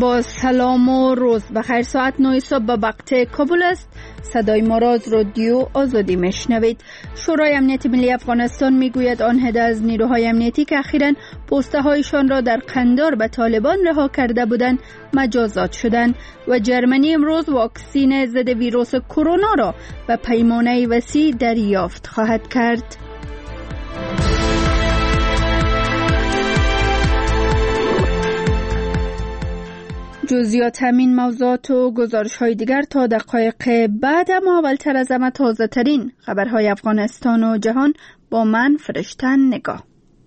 با سلام و روز بخیر. ساعت 9 صبح به وقت کابل است. صدای ما را از رادیو آزادی میشنوید. شورای امنیت ملی افغانستان میگوید آنها از نیروهای امنیتی که اخیراً پسته هایشان را در قندار به طالبان رها کرده بودند مجازات شدند و جرمنی امروز واکسین ضد ویروس کرونا را به پیمانه وسیع دریافت خواهد کرد. جزئیات همین موضوعات و گزارش های دیگر تا دقایق بعد، اما اولتر از همه تازه ترین خبرهای افغانستان و جهان با من فرشتن نگاه.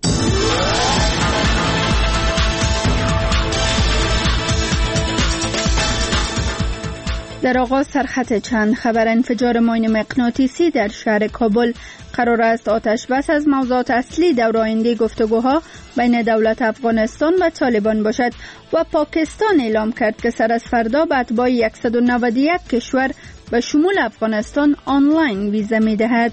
در آغاز سرخط چند خبر. انفجار ماین مغناطیسی در شهر کابل. قرار است آتش بس از موضوعات اصلی دور آینده گفتگوها بین دولت افغانستان و طالبان باشد و پاکستان اعلام کرد که سر از فردا به اتباع 191 کشور به شمول افغانستان آنلاین ویزا می دهد.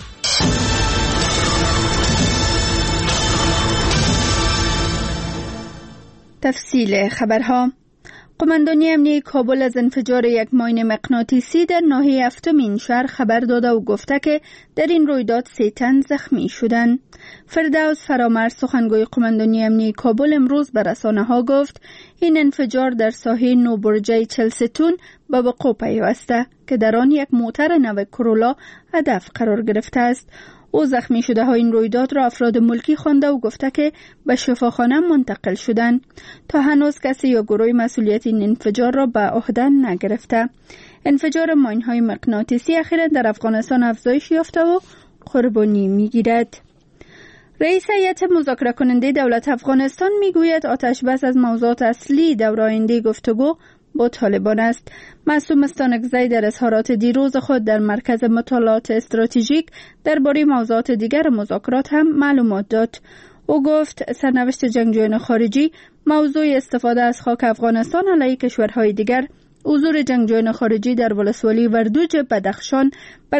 تفصیل خبرها. قماندانی امنیتی کابل از انفجار یک ماین مغناطیسی در ناحیه هفتم این شهر خبر داده و گفته که در این رویداد 3 تن زخمی شدند. فردوس فرامرز سخنگوی قماندانی امنیتی کابل امروز به رسانه‌ها گفت این انفجار در ساحه نوبرجه چلستون به وقوع پیوسته که در آن یک موتر نو کرولا هدف قرار گرفته است. او زخمی شده های این رویداد را افراد ملکی خوانده و گفته که به شفاخانه منتقل شدند. تا هنوز کسی یا گروه مسئولیت این انفجار را به عهده نگرفته. انفجار ماین های مغناطیسی اخیراً در افغانستان افزایش یافته و قربانی میگیرد. رئیس هیئت مذاکره کننده دولت افغانستان میگوید آتش بس از موضوعات اصلی دور آینده گفتگو با طالبان است. معصوم استانکزی در اظهارات دیروز خود در مرکز مطالعات استراتژیک درباره موضوعات دیگر مذاکرات هم معلومات داد. او گفت سرنوشت جنگجویان خارجی، موضوع استفاده از خاک افغانستان علیه کشورهای دیگر، حضور جنگجویان خارجی در ولسوالی وردوج بدخشان،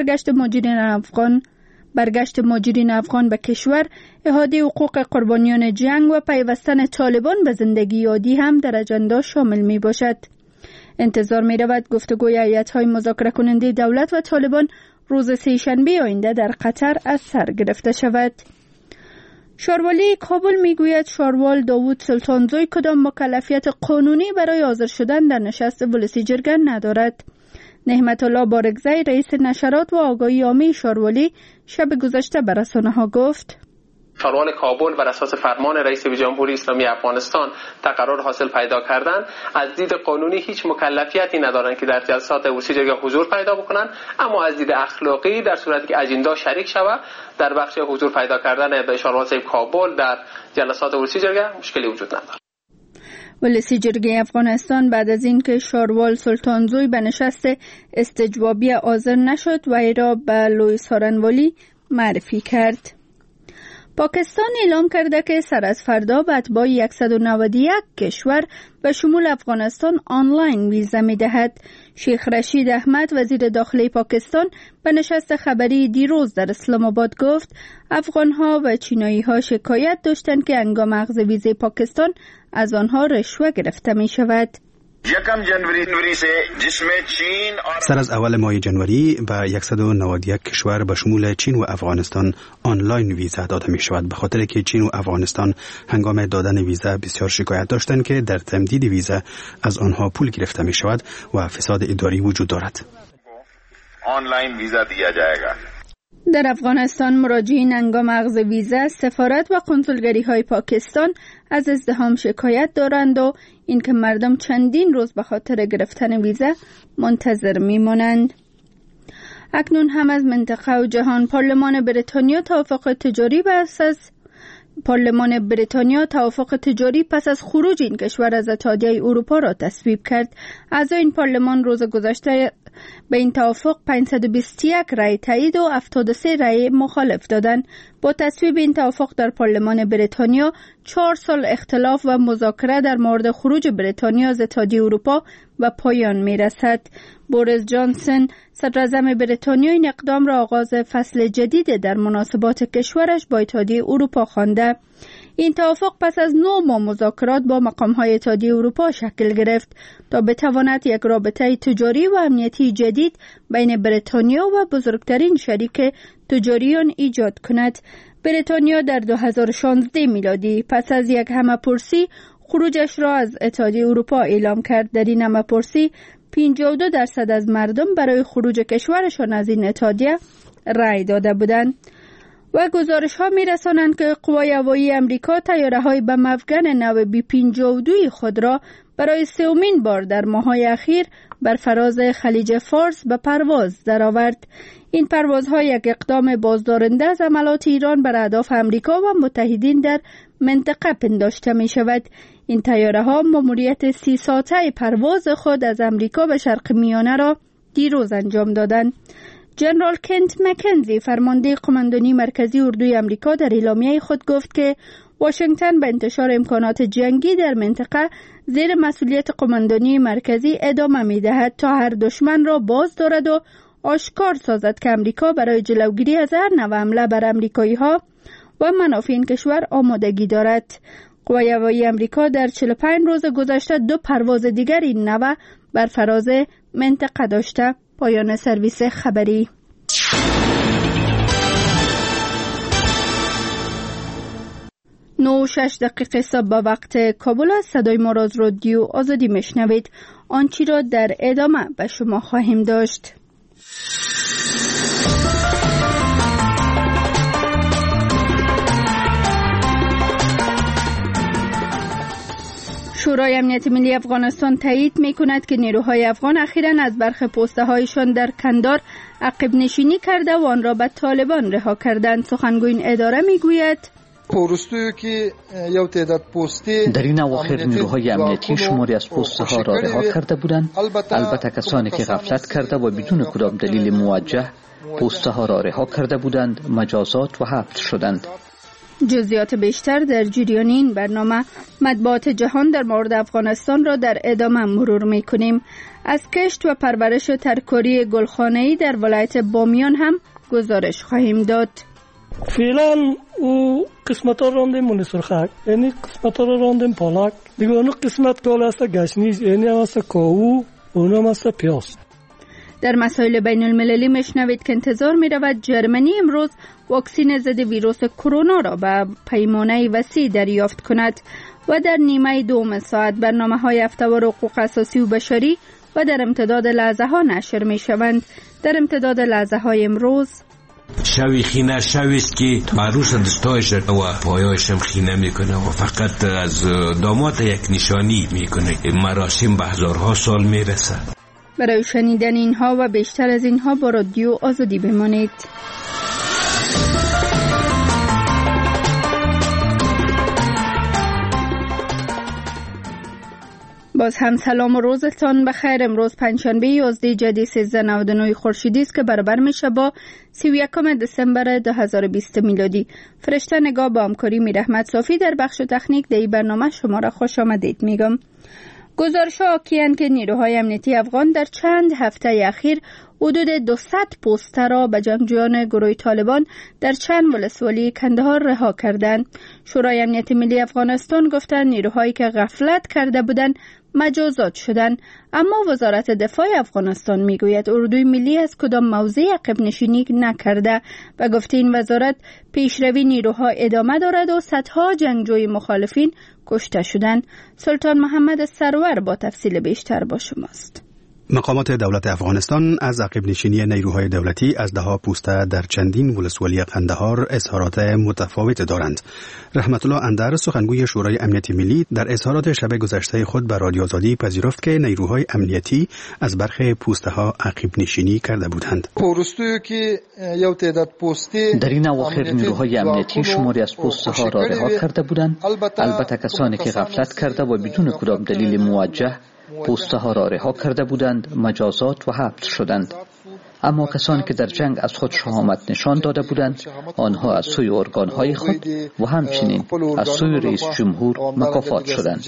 برگشت مهاجرین افغان به کشور، احاطه حقوق قربانیان جنگ و پیوستن طالبان به زندگی عادی هم در اجندا شامل می باشد. انتظار می رود گفتگوی هیئت‌های مذاکره کننده دولت و طالبان روز سه‌شنبه آینده در قطر از سر گرفته شود. شاروالی کابل می گوید شاروال داوود سلطانزوی کدام مکلفیت قانونی برای حاضر شدن در نشست ولسی جرگه ندارد. نعمت الله بارگزی رئیس نشرات و آگاهی عامه شاروالی شب گذشته به رسانه‌ها گفت شاروال کابل بر اساس فرمان رئیس جمهوری اسلامی افغانستان تقرر حاصل پیدا کردن، از دید قانونی هیچ مکلفیتی ندارند که در جلسات ولسی جرگه حضور پیدا بکنن، اما از دید اخلاقی در صورتی که اجندا شریک شود در بخش حضور پیدا کردن شاروال صاحب کابل در جلسات ولسی جرگه مشکلی وجود ندارد. ولسی جرگه افغانستان بعد از اینکه شاروال سلطانزوی به نشست استجوابی حاضر نشد و ای را به لوئیس هارنوالی معرفی کرد. پاکستان اعلام کرده که سر از فردا به اتباع 191 کشور به شمول افغانستان آنلاین ویزا می دهد. شیخ رشید احمد وزیر داخلی پاکستان به نشست خبری دیروز در اسلام آباد گفت افغانها و چینایی ها شکایت داشتند که هنگام اخذ ویزای پاکستان از آنها رشوه گرفته می شود. سر از اول ماه جنوری به 191 کشور به شمول چین و افغانستان آنلاین ویزا داده می شود، به خاطر که چین و افغانستان هنگام دادن ویزا بسیار شکایت داشتند که در تمدید ویزا از آنها پول گرفته می شود و فساد اداری وجود دارد. آنلاین ویزا دیا جایگا. در افغانستان مراجعین هنگام اخذ ویزا سفارت و کنسولگری های پاکستان از ازدحام شکایت دارند و اینکه مردم چندین روز به خاطر گرفتن ویزا منتظر میمانند. اکنون هم از منطقه و جهان. پارلمان بریتانیا توافق تجاری پس از خروج این کشور از اتحادیه اروپا را تصویب کرد. اعضای این پارلمان روز گذشته به این توافق 521 رأی تایید و 73 رأی مخالف دادند. با تصویب این توافق در پارلمان بریتانیا 4 سال اختلاف و مذاکره در مورد خروج بریتانیا از اتحادیه اروپا به پایان میرسد. بوریس جانسون صدراعظم بریتانیا این اقدام را آغاز فصل جدید در مناسبات کشورش با اتحادیه اروپا خوانده. این توافق پس از 9 ماه مذاکرات با مقام‌های اتحادیه اروپا شکل گرفت تا بتواند یک رابطه تجاری و امنیتی جدید بین بریتانیا و بزرگترین شریک تجاری آن ایجاد کند. بریتانیا در 2016 میلادی پس از یک همه‌پرسی خروجش را از اتحادیه اروپا اعلام کرد. در این همه‌پرسی 52% از مردم برای خروج کشورشان از این اتحادیه رأی داده بودند. و گزارش ها می رسانند که قوای هوایی امریکا طیاره های بم افغان نو B-52 خود را برای 3مین بار در ماه‌های اخیر بر فراز خلیج فارس به پرواز درآورد. این پروازها یک اقدام بازدارنده از حملات ایران بر اهداف امریکا و متحدین در منطقه پنداشته می شود. این طیاره ها ماموریت 30 ساعته پرواز خود از امریکا به شرق میانه را دیروز انجام دادند. جنرال کنت مکنزی فرمانده قماندانی مرکزی اردوی امریکا در اعلامیه خود گفت که واشنگتن به انتشار امکانات جنگی در منطقه زیر مسئولیت قماندانی مرکزی ادامه می دهد تا هر دشمن را باز دارد و آشکار سازد که امریکا برای جلوگیری از هر نوع حمله بر امریکایی ها و منافع این کشور آمادگی دارد. قوای هوایی امریکا در 45 روز گذشته 2 پرواز دیگر این نوع بر فراز منطقه داشته. پایان سرویس خبری. 9:06 صبح به وقت کابل از صدای ما را از رادیو آزادی میشنوید. آنچه را در ادامه به شما خواهیم داشت. شورای امنیت ملی افغانستان تایید می کند که نیروهای افغان اخیراً از برخی پوسته هایشان در کندهار عقب نشینی کرده و آن را به طالبان رها کردند. سخنگوی این اداره می گوید در این اواخر نیروهای امنیتی شماری از پوسته ها را رها کرده بودند. البته کسانی که غفلت کرده و بدون کدام دلیل موجه پوسته ها را رها کرده بودند مجازات و حبس شدند. جزئیات بیشتر در جریان این برنامه. مطبوعات جهان در مورد افغانستان را در ادامه مرور می‌کنیم. از کشت و پرورش ترکاری گلخانه‌ای در ولایت بامیان هم گزارش خواهیم داد. فعلا او قسمت ها راندیم مونسرخک، یعنی قسمت ها راندیم پالک، دیگه اونو قسمت کال هسته گشنیز، یعنی هم هسته کاهو، اونو هم هسته پیاز. در مسائل بین المللی میشنوید که انتظار می رود جرمنی امروز واکسین ضد ویروس کرونا را به پیمانه وسیع دریافت کند. و در نیمه دوم ساعت برنامه های هفته‌وار حقوق اساسی و بشری و در امتداد لحظه ها نشر می شوند. در امتداد لحظه های امروز شوی خینه شویست که عروس دستایش و پایایش هم خینه میکنه و فقط از داماد یک نشانی میکنه. مراسم به هزارها سال میرسه. برای شنیدن اینها و بیشتر از اینها با رادیو آزادی بمانید. باز هم سلام و روزتان بخیر. امروز پنجشنبه 11 جدی 1399 خورشیدی است که برابر میشه با 31 دسامبر 2020 میلادی. فرشته نگاه با همکاری میرحمت صافی در بخش تکنیک در این برنامه شما را خوش آمدید میگم. گزارش‌ها حاکی‌اند که نیروهای امنیتی افغان در چند هفته اخیر حدود 200 پوسته را به جنگجویان گروه طالبان در چند ولسوالی کندهار رها کردند. شورای امنیت ملی افغانستان گفتند نیروهایی که غفلت کرده بودند مجازات شدند. اما وزارت دفاع افغانستان میگوید اردوی ملی از کدام موضع عقب نشینی نکرده و گفته این وزارت پیشروی نیروها ادامه دارد و صدها جنگجوی مخالفین کشته شدند. سلطان محمد سرور با تفصیل بیشتر با شماست. مقامات دولت افغانستان از عقب نشینی نیروهای دولتی از دهها پوسته در چندین ولسوالی قندهار اظهارات متفاوت دارند. رحمت الله اندر سخنگوی شورای امنیت ملی در اظهارات شب گذشته خود به رادیو آزادی پذیرفت که نیروهای امنیتی از برخی پوسته ها عقب نشینی کرده بودند. در این اواخر نیروهای امنیتی شماری از پوسته ها را رها کرده بودند. البته کسانی که غفلت کرده و بدون کدام دلیل موجه پوسته ها را رها کرده بودند مجازات و حبس شدند. اما کسانی که در جنگ از خود شهامت نشان داده بودند آنها از سوی ارگانهای خود و همچنین از سوی رئیس جمهور مکافات شدند.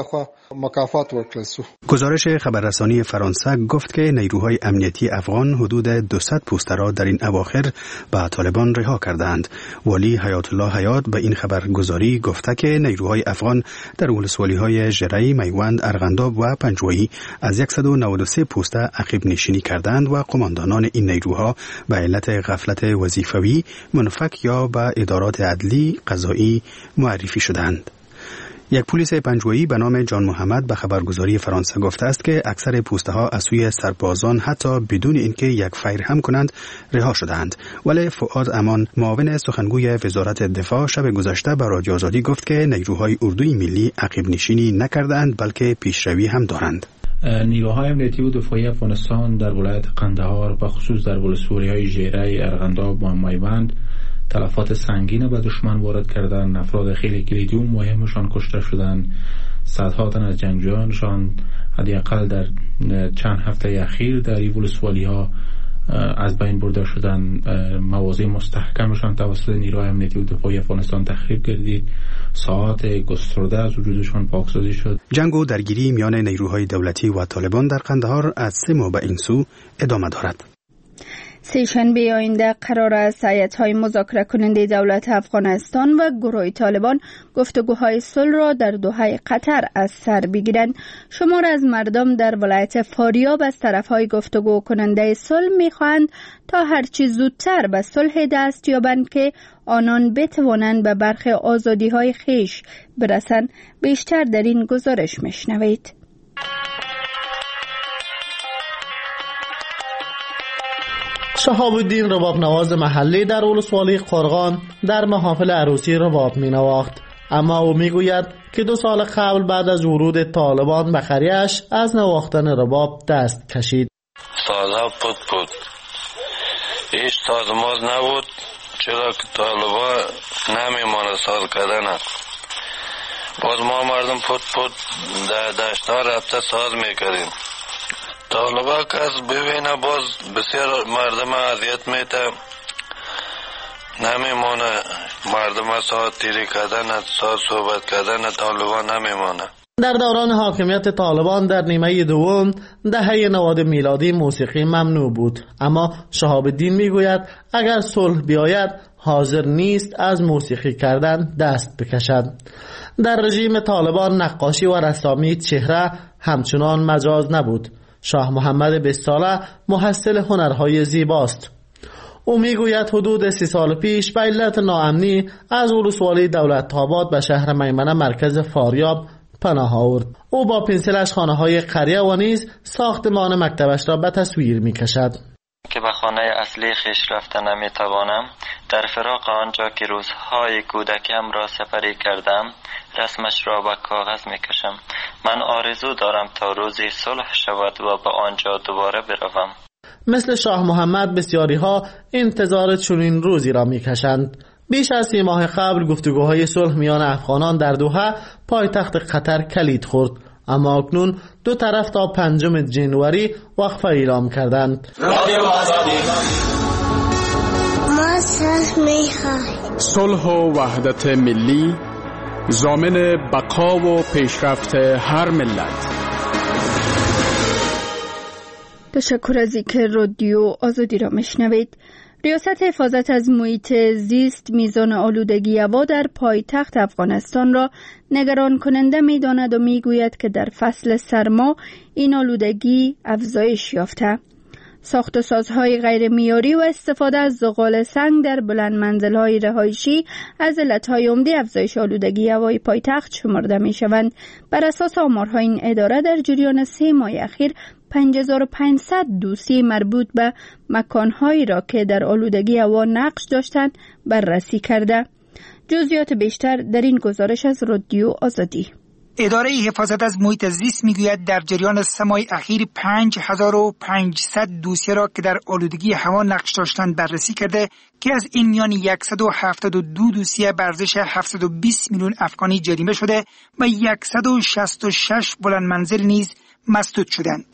گزارش خبررسانی فرانسه گفت که نیروهای امنیتی افغان حدود 200 پوسته را در این اواخر به طالبان رها کردند. ولی حیات الله حیات به این خبرگزاری گفته که نیروهای افغان در ولسوالی‌های ژره‌ای، میوند، ارغنداب و پنجوایی از 193 پوسته عقب نشینی کردند و قماندانان این نیروها به علت غفلت وظیفوی منفک یا به ادارات عدلی قضایی معرفی شدند. یک پلیس پنجوایی به نام جان محمد به خبرگزاری فرانسه گفته است که اکثر پوسته ها از سوی سربازان حتی بدون اینکه یک فیر هم کنند رها شدند. ولی فؤاد امان معاون سخنگوی وزارت دفاع شب گذشته به رادیو آزادی گفت که نیروهای اردوی ملی عقب نشینی نکردند بلکه پیشروی هم دارند. نیروهای امنیتی و دفاعی افغانستان در ولایت قندهار و خصوص در ولسوالی‌های ژره‌ای، ارغنداب و میوند تلفات سنگین به دشمن وارد کردن. افراد خیلی کلیدی و مهمشان کشته شدند. صدها تن از جنگجویانشان حداقل در چند هفته اخیر در این ولسوالی‌ها از بین برده شدند. مواضع مستحکمشان توسط نیروهای امنیتی و دفاعی افغانستان تخریب گردید. ساعات گسترده از وجودشان پاکسازی شد. جنگ و درگیری میان نیروهای دولتی و طالبان در قندهار از 3 ماه به این سو ادامه دارد. سه‌شنبه آینده قرار است هیئت‌های مذاکره کننده دولت افغانستان و گروه طالبان گفتگوهای صلح را در دوحه قطر از سر بگیرند. شمار از مردم در ولایت فاریاب از طرف‌های گفتگو کننده صلح می‌خواهند تا هرچی زودتر به صلح دست یابند که آنان بتوانند به برخی آزادی‌های خویش برسند. بیشتر در این گزارش می‌شنوید. شهاب الدین رباب نواز محلی در ولسوالی قرغان در محافل عروسی رباب می نواخت، اما او می گوید که 2 سال قبل بعد از ورود طالبان به قریه‌اش از نواختن رباب دست کشید. سازها بود هیچ سازماز نبود، چرا که طالبان نمیمانه ساز کردن. باز ما مردم پود در دشت‌ها رفته ساز میکردیم. طالبا کس ببینه باز بسیار مردم اذیت میته، نمیمانه مردم ساعت تیری کردن، ساعت صحبت کردن طالبا نمیمانه. در دوران حاکمیت طالبان در نیمه دوم دهه 90 میلادی موسیقی ممنوع بود، اما شهاب الدین میگوید اگر صلح بیاید حاضر نیست از موسیقی کردن دست بکشد. در رژیم طالبان نقاشی و رسامی چهره همچنان مجاز نبود. شاه محمد 20 ساله محصل هنرهای زیباست. او میگوید حدود 30 سال پیش به علت ناامنی از ولسوالی دولت‌آباد به شهر میمنه مرکز فاریاب پناه آورد. او با پنسلش خانه‌های قریه و نیز ساختمان مکتبش را به تصویر می‌کشد. که به خانه اصلی خویش رفته نمیتوانم، در فراق آنجا که روزهای کودکیم را سپری کردم رسمش را به کاغذ میکشم. من آرزو دارم تا روزی صلح شود و به آنجا دوباره بروم. مثل شاه محمد بسیاری ها انتظار چنین روزی را میکشند. بیش از 3 ماه قبل گفتگوهای صلح میان افغانان در دوحه پایتخت قطر کلید خورد، اما اکنون 2 طرف تا 5 جنوری وقفه اعلام کردند. ما صلح میخواهیم. صلح و وحدت ملی ضامن بقا و پیشرفت هر ملت. تشکر از اینکه رادیو آزادی را میشنوید. ریاست حفاظت از محیط زیست میزان آلودگی هوا در پایتخت افغانستان را نگران کننده می‌داند و می‌گوید که در فصل سرما این آلودگی افزایش یافته. ساخت و سازهای غیر معیاری و استفاده از زغال سنگ در بلند منزل‌های رهایشی از علت‌های عمده افزایش آلودگی هوای پایتخت شمرده می‌شوند. بر اساس آمارهای این اداره در جریان 3 ماه اخیر 5500 دوسیه مربوط به مکانهایی را که در آلودگی هوا نقش داشتند بررسی کرده. جزئیات بیشتر در این گزارش از رادیو آزادی. اداره حفاظت از محیط زیست میگوید در جریان 3 ماه اخیر 5500 دوسیه را که در آلودگی هوا نقش داشتند بررسی کرده که از این میان 172 دوسیه به ارزش 720 میلیون افغانی جریمه شده و 166 بلند منزل نیز مسدود شدند.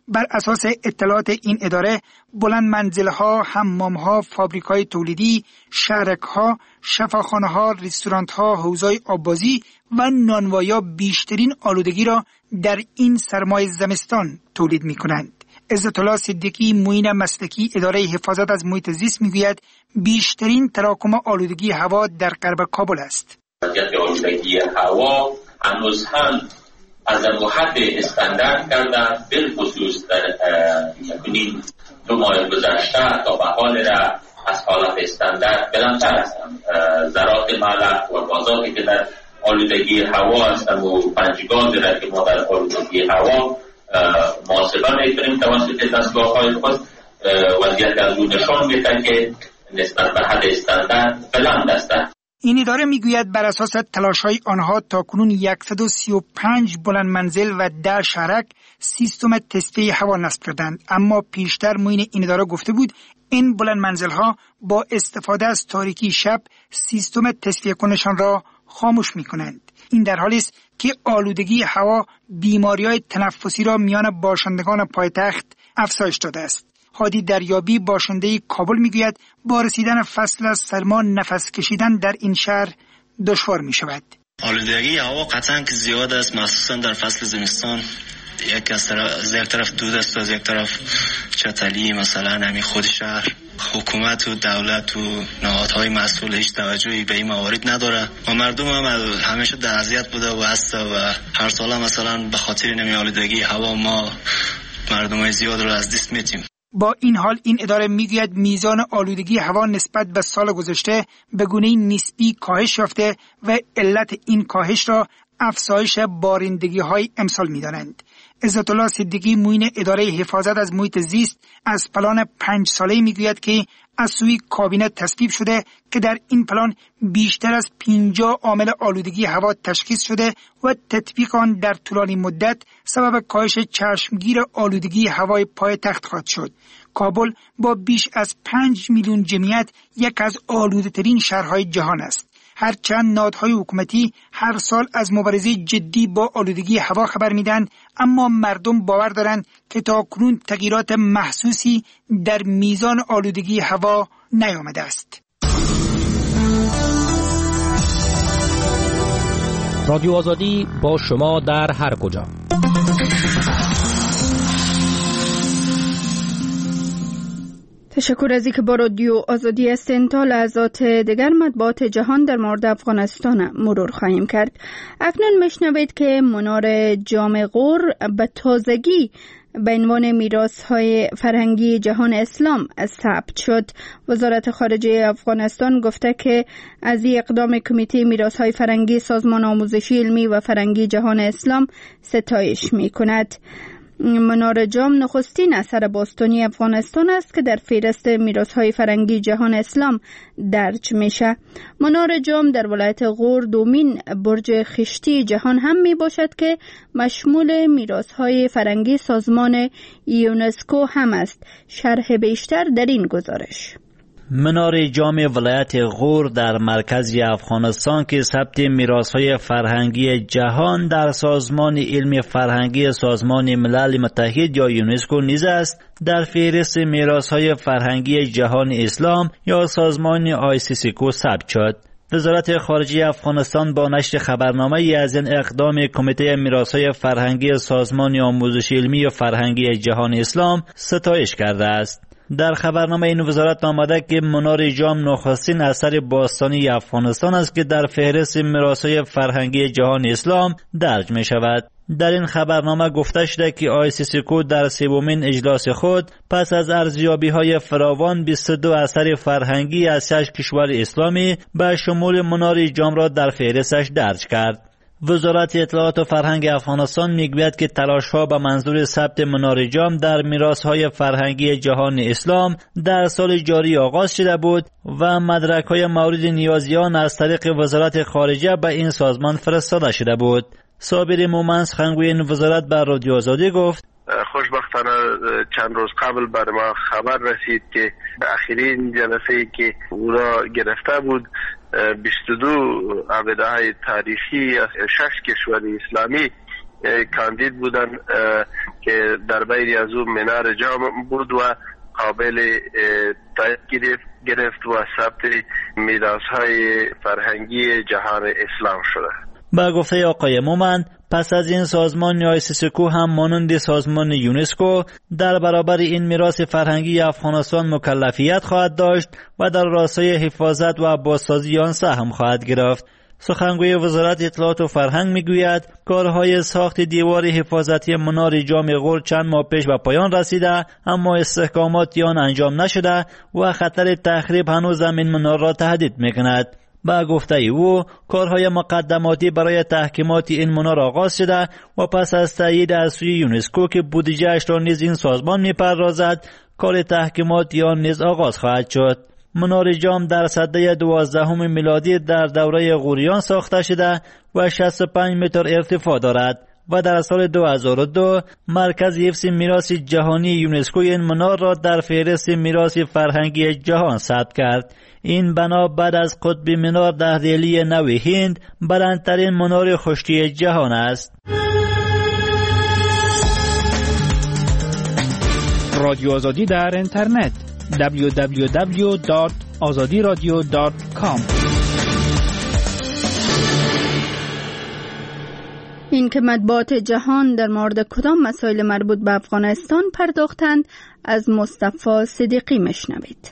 بر اساس اطلاعات این اداره بلند منزل‌ها، حمام‌ها، فابریک‌های تولیدی، شهرک‌ها، شفاخانه‌ها، رستوران‌ها، حوض‌های آببازی و نانوایی بیشترین آلودگی را در این سرمای زمستان تولید می‌کنند. عزت الله صدیقی معین مسلکی اداره حفاظت از محیط زیست میگوید بیشترین تراکم آلودگی هوا در غرب کابل است. وضعیت آلودگی هوا هنوز هم از حد استاندارد کردن، بالخصوص در یکونین 2 ماه گذشته تا به حال را از حالت استاندارد بلندتر هستند. ذرات ملح و گازاتی که در آلودگی هوا هستند و 5 گاز را که ما در آلودگی هوا محاسبه میکنیم توسط دستگاه‌های خود، وضعیت از اون نشان میده که نسبت به حد استاندارد بلند است. این اداره میگوید بر اساس تلاش‌های آنها تاکنون 135 بلند منزل و 10 شهرک سیستم تصفیه هوا نصب کردند، اما پیشتر معین این اداره گفته بود این بلند منزل‌ها با استفاده از تاریکی شب سیستم تصفیه کنشان را خاموش می‌کنند. این در حالی است که آلودگی هوا بیماری‌های تنفسی را میان باشندگان پایتخت افزایش داده است. هادی دریابی باشنده کابل میگوید با رسیدن فصل از سرما نفس کشیدن در این شهر دشوار می شود. آلودگی هوا قطعاً که زیاد است، مخصوصاً در فصل زمستان. از یک طرف دود است و از یک طرف چتلی، مثلا همین خود شهر، حکومت و دولت و نهادهای مسئول هیچ توجهی به این موارد نداره و مردم هم همیشه در اذیت بوده و هست و هر سال مثلا به خاطر نمی آلودگی هوا ما مردمای زیاد رو از دست میدیم. با این حال این اداره میگوید میزان آلودگی هوا نسبت به سال گذشته به گونه‌ای نسبی کاهش یافته و علت این کاهش را افزایش بارندگی‌های امسال می‌دانند. عزت الله صدیقی معین اداره حفاظت از محیط زیست از پلان 5 ساله‌ای میگوید که از سوی کابینه تصویب شده که در این پلان بیشتر از 50 عامل آلودگی هوا تشخیص شده و تطبیق آن در طولانی مدت سبب کاهش چشمگیر آلودگی هوای پایتخت خواهد شد. کابل با بیش از 5 میلیون جمعیت یک از آلوده‌ترین شهرهای جهان است. هرچند نهادهای حکومتی هر سال از مبارزه جدی با آلودگی هوا خبر میدن، اما مردم باور دارند که تاکنون تغییرات محسوسی در میزان آلودگی هوا نیامده است. رادیو آزادی با شما در هر کجا. تشکر از اینکه با رادیو آزادی هستین. تا لحظات دیگر مطبوعات جهان در مورد افغانستان مرور خواهیم کرد. اکنون میشنوید که منار جام غور به تازگی به عنوان میراث‌های فرهنگی جهان اسلام ثبت شد. وزارت خارجه افغانستان گفته که از این اقدام کمیته میراث‌های فرهنگی سازمان آموزشی علمی و فرهنگی جهان اسلام ستایش می‌کند. منار جام نخستین اثر باستانی افغانستان است که در فهرست میراث‌های فرهنگی جهان اسلام درج میشه. منار جام در ولایت غور دومین برج خشتی جهان هم می باشد که مشمول میراث‌های فرهنگی سازمان یونسکو هم است. شرح بیشتر در این گزارش. منار جام ولایت غور در مرکز افغانستان که ثبت میراث‌های فرهنگی جهان در سازمان علم فرهنگی سازمان ملل متحد یا یونسکو نیز است، در فهرست میراث‌های فرهنگی جهان اسلام یا سازمان ICCCO ثبت شد. وزارت خارجه افغانستان با نشر خبرنامه‌ای از این اقدام کمیته میراث‌های فرهنگی سازمان آموزش علمی و فرهنگی جهان اسلام ستایش کرده است. در خبرنامه این وزارت آمده که منار جام نخستین اثر باستانی افغانستان است که در فهرست میراث‌های فرهنگی جهان اسلام درج می شود. در این خبرنامه گفته شده که ICCCO در سومین اجلاس خود پس از ارزیابی‌های فراوان 22 اثر فرهنگی از 6 کشور اسلامی به شمول منار جام را در فهرستش درج کرد. وزارت اطلاعات و فرهنگ افغانستان میگوید که تلاش‌ها به منظور ثبت منار جام در میراث‌های فرهنگی جهان اسلام در سال جاری آغاز شده بود و مدرک‌های مورد نیازیان از طریق وزارت خارجه به این سازمان فرستاده شده بود. صابر مومن سخنگوی این وزارت به رادیو آزادی گفت: خوشبختانه چند روز قبل بر ما خبر رسید که اخرین جلسه‌ای که او را گرفته بود 22 عقیده‌های تاریخی از 6 کشور اسلامی کاندید بودن که در بین از اون منار جام بود و قابل تایید گرفت و ثبت میراث‌های فرهنگی جهان اسلام شده. با گفته آقای مومن، پس از این سازمان آیسیسکو هم مانند سازمان یونسکو در برابر این میراث فرهنگی افغانستان مکلفیت خواهد داشت و در راستای حفاظت و بازسازی آن سهم خواهد گرفت. سخنگوی وزارت اطلاعات و فرهنگ میگوید کارهای ساخت دیوار حفاظتی منار جام غور چند ماه پیش به پایان رسیده، اما استحکاماتی آن انجام نشده و خطر تخریب هنوز این منار را تهدید میکند. با گفته او کارهای مقدماتی برای تحکیمات این منار آغاز شده و پس از تایید از سوی یونسکو که بودجه‌اش را نیز این سازمان میپردازد، کار تحکیماتی آن نیز آغاز خواهد شد. منار جام در سده 12 میلادی در دوره غوریان ساخته شده و 65 متر ارتفاع دارد و در سال 2002 مرکز حفظ میراث جهانی یونسکو این منار را در فهرست میراث فرهنگی جهان ثبت کرد. این بنا بعد از قطب منار در دهلی نو هند بلندترین منار خشکی جهان است. رادیو آزادی در اینترنت www.azadiradio.com. این که مطبوعات جهان در مورد کدام مسائل مربوط به افغانستان پرداختند از مصطفی صدیقی مشنوید.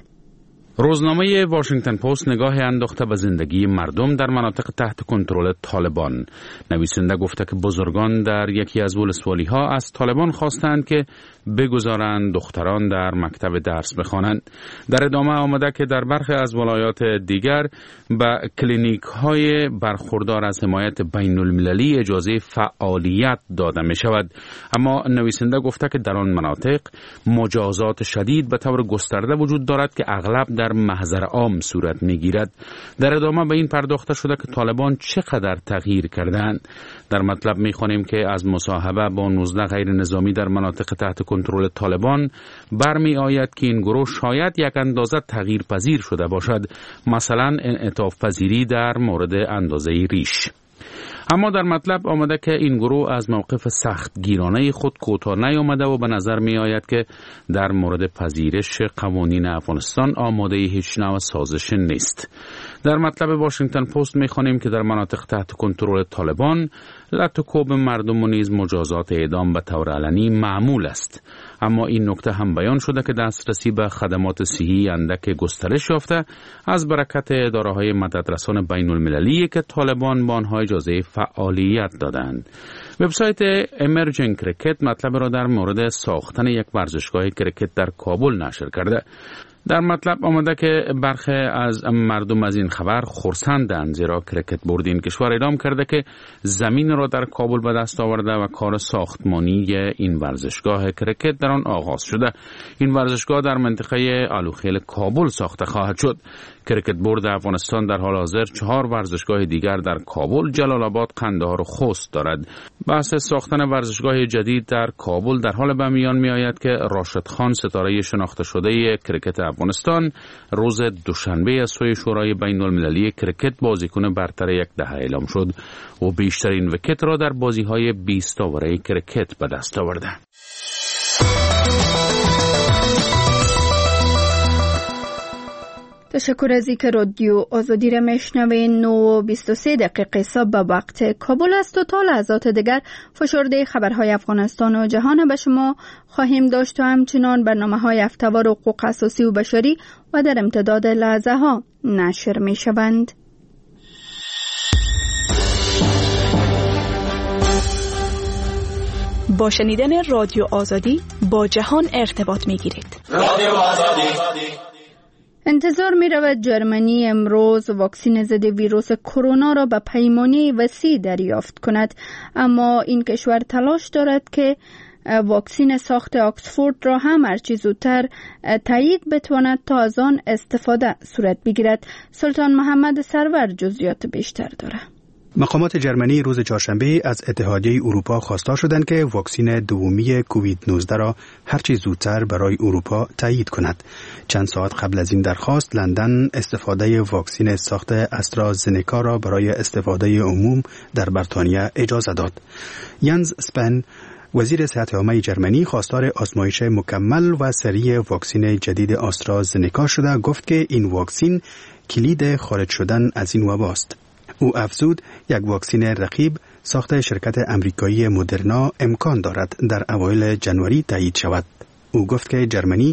روزنامه واشنگتن پست نگاه انداخته به زندگی مردم در مناطق تحت کنترل طالبان. نویسنده گفته که بزرگان در یکی از ولسوالی‌ها از طالبان خواستند که بگذارند دختران در مکتب درس بخوانند. در ادامه آمده که در برخی از ولایات دیگر به کلینیک‌های برخوردار از حمایت بین المللی اجازه فعالیت داده می شود. اما نویسنده گفته که در آن مناطق مجازات شدید به طور گسترده وجود دارد که اغلب در محضر عام صورت می گیرد. در ادامه به این پرداخته شده که طالبان چقدر تغییر کردند. در مطلب می خوانیم که از مصاحبه با 19 غیر نظامی در مناطق تحت کنترل طالبان برمی آید که این گروه شاید یک اندازه تغییر پذیر شده باشد، مثلا انعطاف پذیری در مورد اندازه ریش. اما در مطلب آمده که این گروه از موقف سخت گیرانه خود کوتاه نیامده و به نظر می آید که در مورد پذیرش قوانین افغانستان آماده هیچ نوع سازش نیست. در مطلب واشنگتن پست می خوانیم که در مناطق تحت کنترل طالبان لط و کوب مردم و نیز مجازات اعدام به طور علنی معمول است. اما این نکته هم بیان شده که دسترسی به خدمات صحی اندک گسترش یافته از برکت اداره‌های مددرسان بین المللی که طالبان به آنها اجازه فعالیت دادند. وبسایت امرجنگ کریکت مطلب را در مورد ساختن یک ورزشگاه کریکت در کابل نشر کرده. در مطلب آمده که برخی از مردم از این خبر خرسندند، زیرا کریکت بورد این کشور اعلام کرده که زمین را در کابل به دست آورده و کار ساختمانی این ورزشگاه کریکت در آن آغاز شده. این ورزشگاه در منطقه آلوخیل کابل ساخته خواهد شد. کریکت بورد افغانستان در حال حاضر 4 ورزشگاه دیگر در کابل، جلال آباد، قندهار و خوست دارد. بحث ساختن ورزشگاه جدید در کابل در حال به میان می آید که راشد خان، ستاره شناخته شده کریکت افغانستان، روز دوشنبه از سوی شورای بین المللی کریکت بازیکن برتر یک دهه اعلام شد و بیشترین ویکت را در بازی‌های 20 اوره کریکت به دست آورده. تشکر از اینکه رادیو آزادی را میشنوین. 9:23 صبح به وقت کابل است و تا لحظات دیگر فشرده خبرهای افغانستان و جهان به شما خواهیم داشت و همچنان برنامه‌های هفته‌وار حقوق اساسی و بشری و در امتداد لحظه ها نشر می شوند. با شنیدن رادیو آزادی با جهان ارتباط می گیرید. رادیو آزادی. انتظار می رود جرمنی امروز واکسن ضد ویروس کرونا را به پیمانه وسیع دریافت کند، اما این کشور تلاش دارد که واکسن ساخت آکسفورد را هم هرچی زودتر تایید بتواند تا از آن استفاده صورت بگیرد. سلطان محمد سرور جزئیات بیشتر دارد. مقامات جرمنی روز چهارشنبه از اتحادیه اروپا خواستار شدند که واکسن دومی کووید 19 را هرچی زودتر برای اروپا تایید کند. چند ساعت قبل از این درخواست، لندن استفاده واکسن ساخت استرازنکا را برای استفاده عموم در بریتانیا اجازه داد. ینز اسپن، وزیر صحت عامه جرمنی، خواستار آزمایش مکمل و سریع واکسن جدید آسترازنکا شده، گفت که این واکسن کلید خارج شدن از این وباست. او افزود یک واکسن رقیب ساخت شرکت امریکایی مدرنا امکان دارد در اوایل جنوری تایید شود. او گفت که جرمنی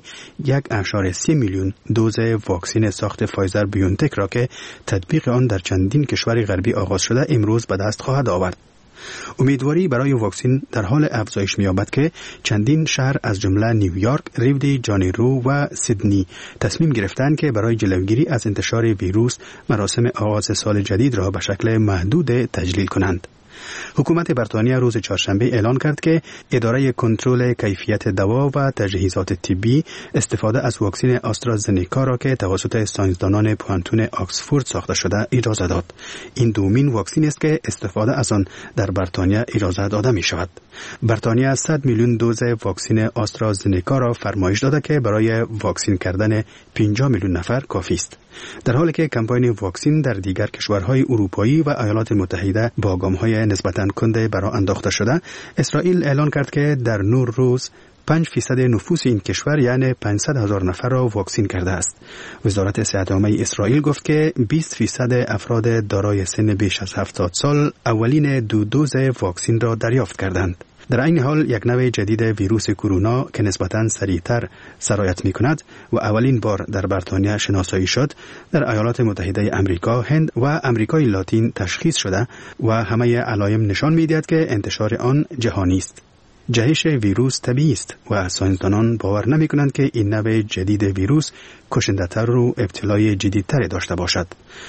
1.3 میلیون دوز واکسن ساخت فایزر بیونتک را که تطبیق آن در چندین کشور غربی آغاز شده امروز به دست خواهد آورد. امیدواری برای واکسن در حال افزایش می‌یابد که چندین شهر از جمله نیویورک، ریو دی جانیرو و سیدنی تصمیم گرفتند که برای جلوگیری از انتشار ویروس مراسم آغاز سال جدید را به شکل محدود تجلیل کنند. حکومت بریتانیا روز چهارشنبه اعلان کرد که اداره کنترل کیفیت دوا و تجهیزات طبی استفاده از واکسن آسترازنکا را که توسط ساینسدانان پوانتون آکسفورد ساخته شده اجازه داد. این دومین واکسن است که استفاده از آن در بریتانیا اجازه داده می شود. بریتانیا 100 میلیون دوز واکسن آسترازنکا را فرمایش داده که برای واکسن کردن 50 میلیون نفر کافی است. در حالی که کمپاین واکسن در دیگر کشورهای اروپایی و ایالات متحده با گام‌های نسبتاً کنده برآ انداخته شده، اسرائیل اعلان کرد که در 9 روز 5% نفوس این کشور یعنی 500,000 نفر را واکسین کرده است. وزارت صحت عامه اسرائیل گفت که 20% افراد دارای سن بیش از 70 سال اولین 2 دوز واکسین را دریافت کردند. در این حال یک نوع جدید ویروس کرونا که نسبتاً سریعتر سرایت می‌کند و اولین بار در بریتانیا شناسایی شد، در ایالات متحده آمریکا، هند و آمریکای لاتین تشخیص شده و همه علائم نشان می‌دهد که انتشار آن جهانی است. جهش ویروس طبیعی است و ساینسدانان باور نمی‌کنند که این نوع جدید ویروس کشنده‌تر و ابتلای جدیدتر داشته باشد.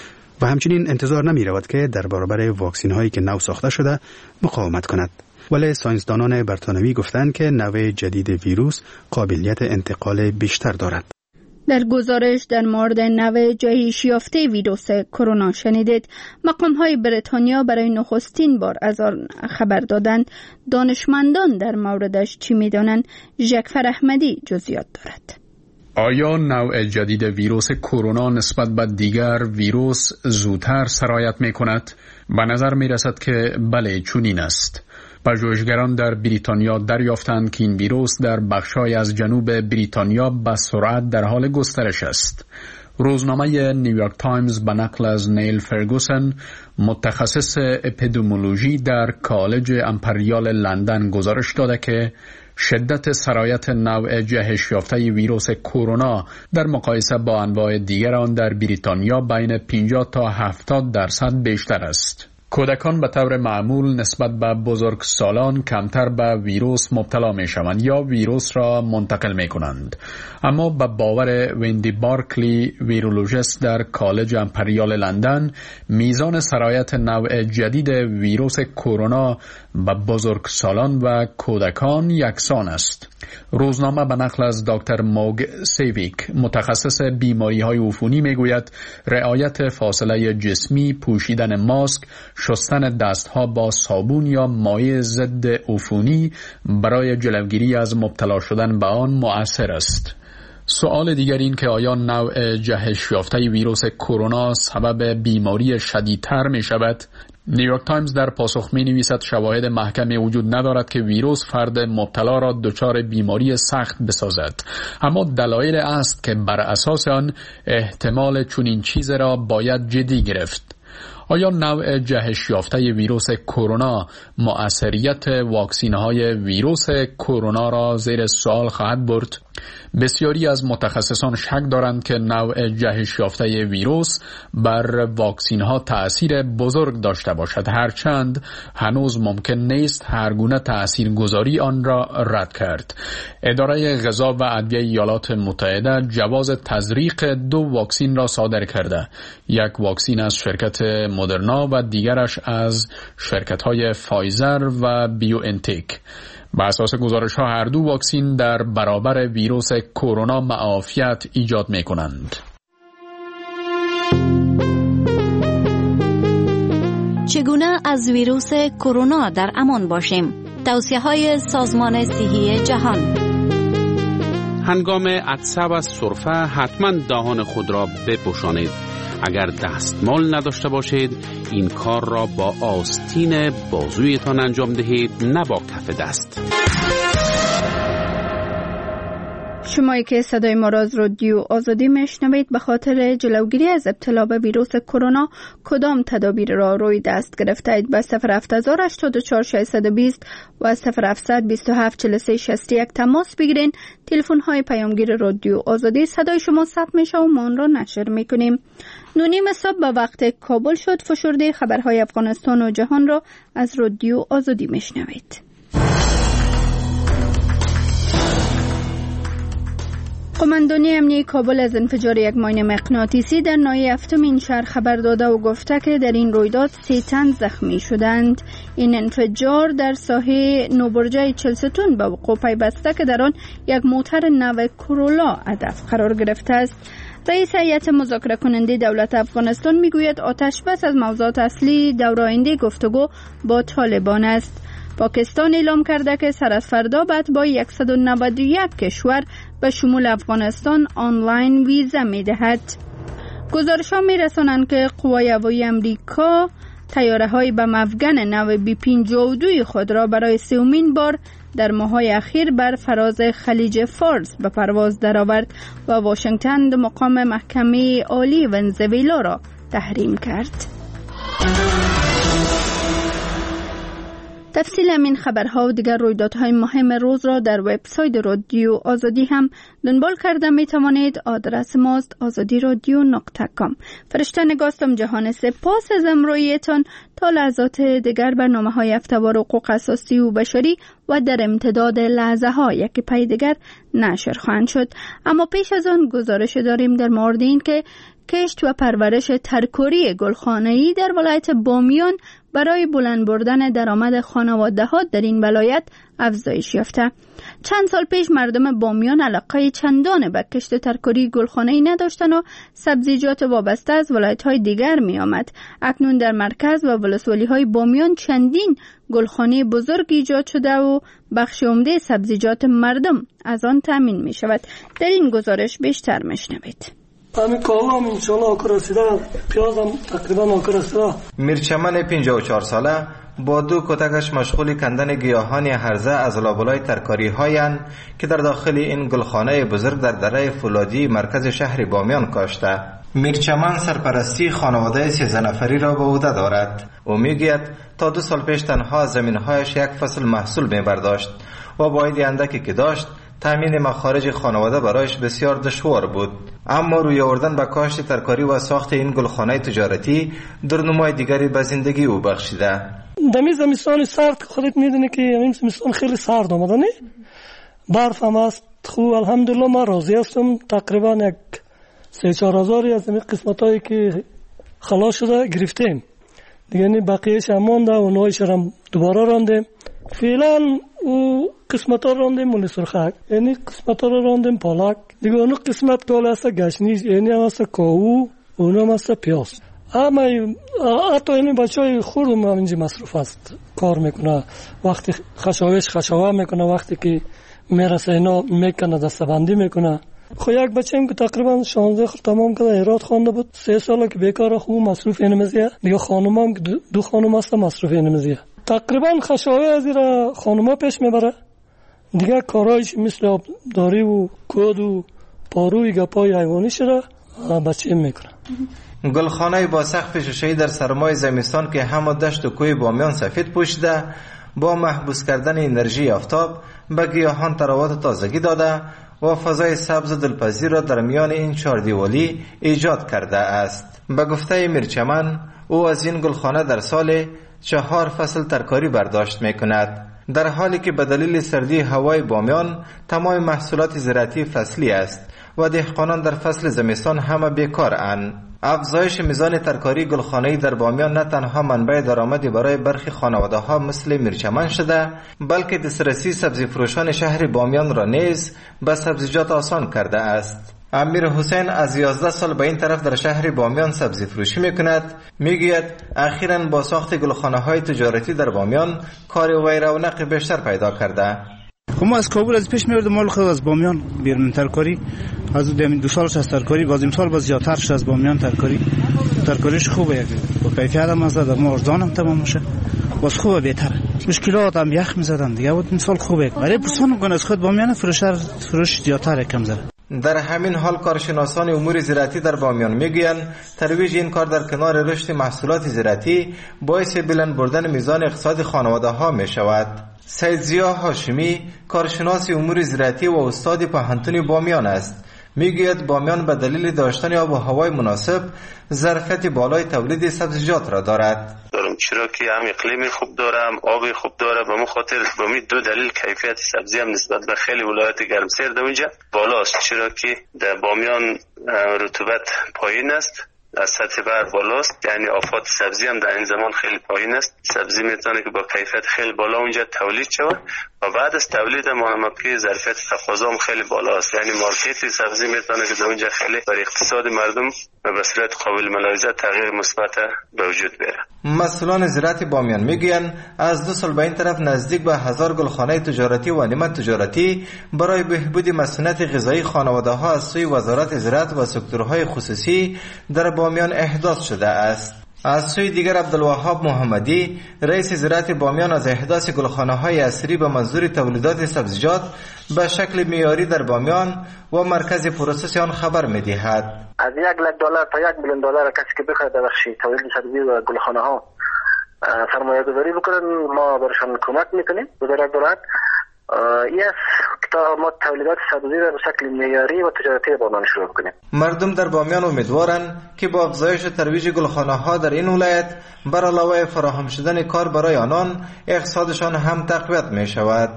و همچنین انتظار نمی‌رود که در برابر واکسن‌هایی که نو ساخته شده مقاومت کند. ولی ساینسدانان بریتانیایی گفتند که نوع جدید ویروس قابلیت انتقال بیشتر دارد. در گزارش در مورد نوع جهش یافته ویروس کرونا شنیدید. مقام‌های بریتانیا برای نخستین بار از آن خبر دادند. دانشمندان در موردش چی می‌دانند؟ ژکفر احمدی جزئیات دارد. آیا نوع جدید ویروس کرونا نسبت به دیگر ویروس زودتر سرایت می‌کند؟ به نظر می‌رسد که بله، چنین است. پژوهشگران در بریتانیا دریافتند که این ویروس در بخش‌های از جنوب بریتانیا به سرعت در حال گسترش است. روزنامه نیویورک تایمز به نقل از نیل فرگوسن، متخصص اپیدمیولوژی در کالج امپریال لندن، گزارش داده که شدت سرایت نوع جهش یافته ویروس کرونا در مقایسه با انواع دیگر آن در بریتانیا بین 50 تا 70% بیشتر است. کودکان به طور معمول نسبت به بزرگسالان کمتر به ویروس مبتلا می شوند یا ویروس را منتقل می کنند. اما به باور ویندی بارکلی، ویرولوژیست در کالج امپریال لندن، میزان سرایت نوع جدید ویروس کرونا به بزرگسالان و کودکان یکسان است. روزنامه به نقل از دکتر موگ سیویک، متخصص بیماری های عفونی، می گوید رعایت فاصله جسمی، پوشیدن ماسک، شستن دستها با صابون یا مایع ضد عفونی برای جلوگیری از مبتلا شدن به آن مؤثر است. سوال دیگر این که آیا نوع جهش یافته ویروس کرونا سبب بیماری شدیدتر می شود؟ نیویورک تایمز در پاسخ می نویسد شواهد محکمی وجود ندارد که ویروس فرد مبتلا را دچار بیماری سخت بسازد، اما دلایل است که بر اساس آن احتمال چنین چیز را باید جدی گرفت. آیا نوع جهش یافته ویروس کرونا مؤثریت واکسین‌های ویروس کرونا را زیر سوال خواهد برد؟ بسیاری از متخصصان شک دارند که نوع جهش یافته ویروس بر واکسین‌ها تأثیر بزرگ داشته باشد، هرچند هنوز ممکن نیست هر گونه تأثیرگذاری آن را رد کرد. اداره غذا و ادویه ایالات متحده جواز تزریق 2 واکسین را صادر کرده، یک واکسین از شرکت مدرنا و دیگرش از شرکت‌های فایزر و بیوانتک. بر اساس گزارش‌ها هر 2 واکسین در برابر ویروس کرونا معافیت ایجاد می‌کنند. چگونه از ویروس کرونا در امان باشیم؟ توصیه‌های سازمان صحی جهان. هنگام عطسه و سرفه حتما دهان خود را بپوشانید. اگر دستمال نداشته باشید این کار را با آستین بازویتان انجام دهید، نه با کف دست. شمایی که صدای ما را از رادیو آزادی میشنوید، به خاطر جلوگیری از ابتلا به ویروس کرونا کدام تدابیر را روی دست گرفتید؟ به 07084 و 07272743661 تماس بگیرین. تلفن های پیامگیر رادیو آزادی صدای شما ثبت میشه و ما آن را نشر میکنیم. 9:30 صبح به وقت کابل شد. فشرده خبرهای افغانستان و جهان را از رادیو آزادی میشنوید. قماندانی امنیتی کابل از انفجار یک ماین مغناطیسی در ناحیه هفتمین شهر خبر داده و گفته که در این رویداد 3 تن زخمی شدند. این انفجار در ساحه نوبرجه چلستون به وقوع پیوسته که در آن یک موتر نو کرولا هدف قرار گرفته است. رئیس هیئت مذاکره کننده دولت افغانستان میگوید آتش بس از موضوعات اصلی دور آینده گفتگو با طالبان است. پاکستان اعلام کرده که سر از فردا بعد با 191 کشور به شمول افغانستان آنلاین ویزا می‌دهد. گزارش‌ها می‌رسانند که قوای هوایی امریکا طیاره‌های به مفگن نو B-52 خود را برای 3مین بار در ماه‌های اخیر بر فراز خلیج فارس به پرواز درآورد و واشنگتن در مقام محکمه عالی ونزوئلا را تحریم کرد. تفصیل این خبرها و دیگر رویدادهای مهم روز را در وبسایت رادیو آزادی هم دنبال کرده می توانید. آدرس ماست azadiradio.com. فرشته نگاستم جهان، سپاس از امرویتان. تا لحظات دیگر برنامه‌های هفته‌وار حقوق اساسی و بشری و در امتداد لحظه ها یکی پی دیگر نشر خواهند شد. اما پیش از آن گزارش داریم در مورد این که کشت و پرورش ترکوری گلخانه‌ای در ولایت بامیان برای بلند بردن درآمد خانواده‌ها در این ولایت افزایش یافته. چند سال پیش مردم بامیان علاقه چندان به کشت ترکوری گلخانه‌ای نداشتند و سبزیجات وابسته از ولایت‌های دیگر می آمد. اکنون در مرکز و ولسوالی‌های بامیان چندین گلخانه بزرگ ایجاد شده و بخش عمده سبزیجات مردم از آن تامین می شود. در این گزارش بیشتر میشنوید. همین کاهو هم انشاءالله آکر رسیده، پیاز هم تقریبا آکر رسیده. میرچمن 54 ساله با 2 کتکش مشغول کندن گیاهان هرزه از لابلای ترکاری هایند که در داخل این گلخانه بزرگ در دره فولادی مرکز شهر بامیان کاشته. میرچمن سرپرستی خانواده 13 نفری را به عهده دارد. او میگوید تا 2 سال پیش تنها زمینهایش 1 فصل محصول میبرداشت و با عید اندکی که داشت تامین مخارج خانواده برایش بسیار دشوار بود. اما روی آوردن به کاشت ترکاری و ساخت این گلخانه تجارتی درنمای دیگری به زندگی او بخشیده. دمی زمستان سرد خودت میدونی که این زمستان خیلی سرد آمده نه؟ برف هم است. خوب الحمدلله ما راضی هستم. تقریبا 3-4 هزاری از این قسمتایی که خلاص شده گرفتیم. دیگه بقیهش هم مانده و نوعیش هم دوباره راندیم. فعلا او قسمت ها راندیم مونی سرخک، یعنی قسمت ها راندیم پالک. دیگه اونو قسمت کال هسته گشنیز، یعنی هم هسته کاهو، اونو هم هسته پیاز. اما حتی این بچه های خوردم هم اینجا مصروف است، کار میکنه. وقتی خشاوه میکنه، وقتی که میرسه اینا میکنه، دستبندی میکنه. خو یک بچه هم که تقریبا 16 تمام کرده ایراد خوانده بود، 3 ساله که بیکاره خوب مصروف اینمزیه. دیگه خانم هم که 2 خانم هسته مصروف اینمزیه. تقریبا خشاوه از این خانوما پیش میبره. دیگه کارایش مثل داری و کود و پاروی گپای حیوانی شده بچه میکنه. گلخانه با سقف شیشه‌ای در سرمای زمستان که همه دشت و کوه بامیان سفید پوشیده با محبوس کردن انرژی آفتاب به گیاهان تراوت تازگی داده و فضای سبز دلپذیر را در میان این 4 دیوالی ایجاد کرده است. به گفته میرچمن او از این گلخانه در سال 4 فصل ترکاری برداشت میکند، در حالی که به دلیل سردی هوای بامیان تمام محصولات زراعتی فصلی است و دهقانان در فصل زمستان همه بیکارند. افزایش میزان ترکاری گلخانه‌ای در بامیان نه تنها منبع درآمدی برای برخی خانواده‌ها مثل میرچمن شده، بلکه دسترسی سبزی فروشان شهر بامیان را نیز به سبزیجات آسان کرده است. امیر حسین از 11 سال به این طرف در شهر بامیان سبزی فروشی میکند. میگوید اخیراً با ساخت گلخانه های تجارتی در بامیان کار وی رونق بیشتر پیدا کرده. ما از کابل از پیش میردم مال خود از بامیان بیرون ترکاری از 2 سالش از ترکاری باز امسال باز زیادتر شد از بامیان ترکاریش خوبه با کیفیت هم از ما ارزانم تمام میشه باز خوبه بهتر مشکلات هم یخ میزدن دیگه بود امسال خوبه برای پرسان کنه از خود بامیان فروش زیادتر کم زده. در همین حال کارشناسان امور زراعتی در بامیان میگویند ترویج این کار در کنار رشد محصولات زراعتی باعث بلند بردن میزان اقتصاد خانواده ها می شود. سید ضیا هاشمی کارشناس امور زراعتی و استاد پوهنتون بامیان است. میگوید بامیان به دلیل داشتن آب و هوای مناسب ظرفیت بالای تولید سبزیجات را دارد. چرا که هم اقلیم خوب دارم، آب خوب داره، به من خاطر به می 2 دلیل کیفیت سبزی هم نسبت به خیلی ولایت گرمسیر در اونجا بالاست. چرا که در بامیان رطوبت پایین است، از سطح برف بالاست، یعنی آفات سبزی هم در این زمان خیلی پایین است. سبزی میتونه که با کیفیت خیلی بالا اونجا تولید شود و بعد از تولید مهمکی ظرفیت تقاضا هم خیلی بالا است، یعنی مارکت سبزی میتونه که در اونجا خیلی بر اقتصاد مردم به صورت قابل ملاحظه تغییر مثبت به وجود بیاره. مسئولان زراعت بامیان میگویند از 2 سال به این طرف نزدیک به 1000 گلخانه تجارتی و نیمه تجارتی برای بهبود مسئولیت غذایی خانواده ها از سوی وزارت زراعت و سکتورهای خصوصی در بامیان احداث شده است. از سوی دیگر عبدالوهاب محمدی رئیس زراعت بامیان از احداث گلخانه های عصری به منظور تولیدات سبزیجات به شکل معیاری در بامیان و مرکز پروسس آن خبر می‌دهد. از $1 لک تا $1 میلیون کسی که بخواد در بخش تولید سبزی و گلخانه ها سرمایه گذاری بکنن ما برشان کمک میکنیم به دولت. ما تولیدات سبزی را به شکل معیاری و تجارتی بامیان شروع کنیم. مردم در بامیان امیدوارند که با افزایش ترویج گلخانه ها در این ولایت بر علاوه فراهم شدن کار برای آنان اقتصادشان هم تقویت می شود.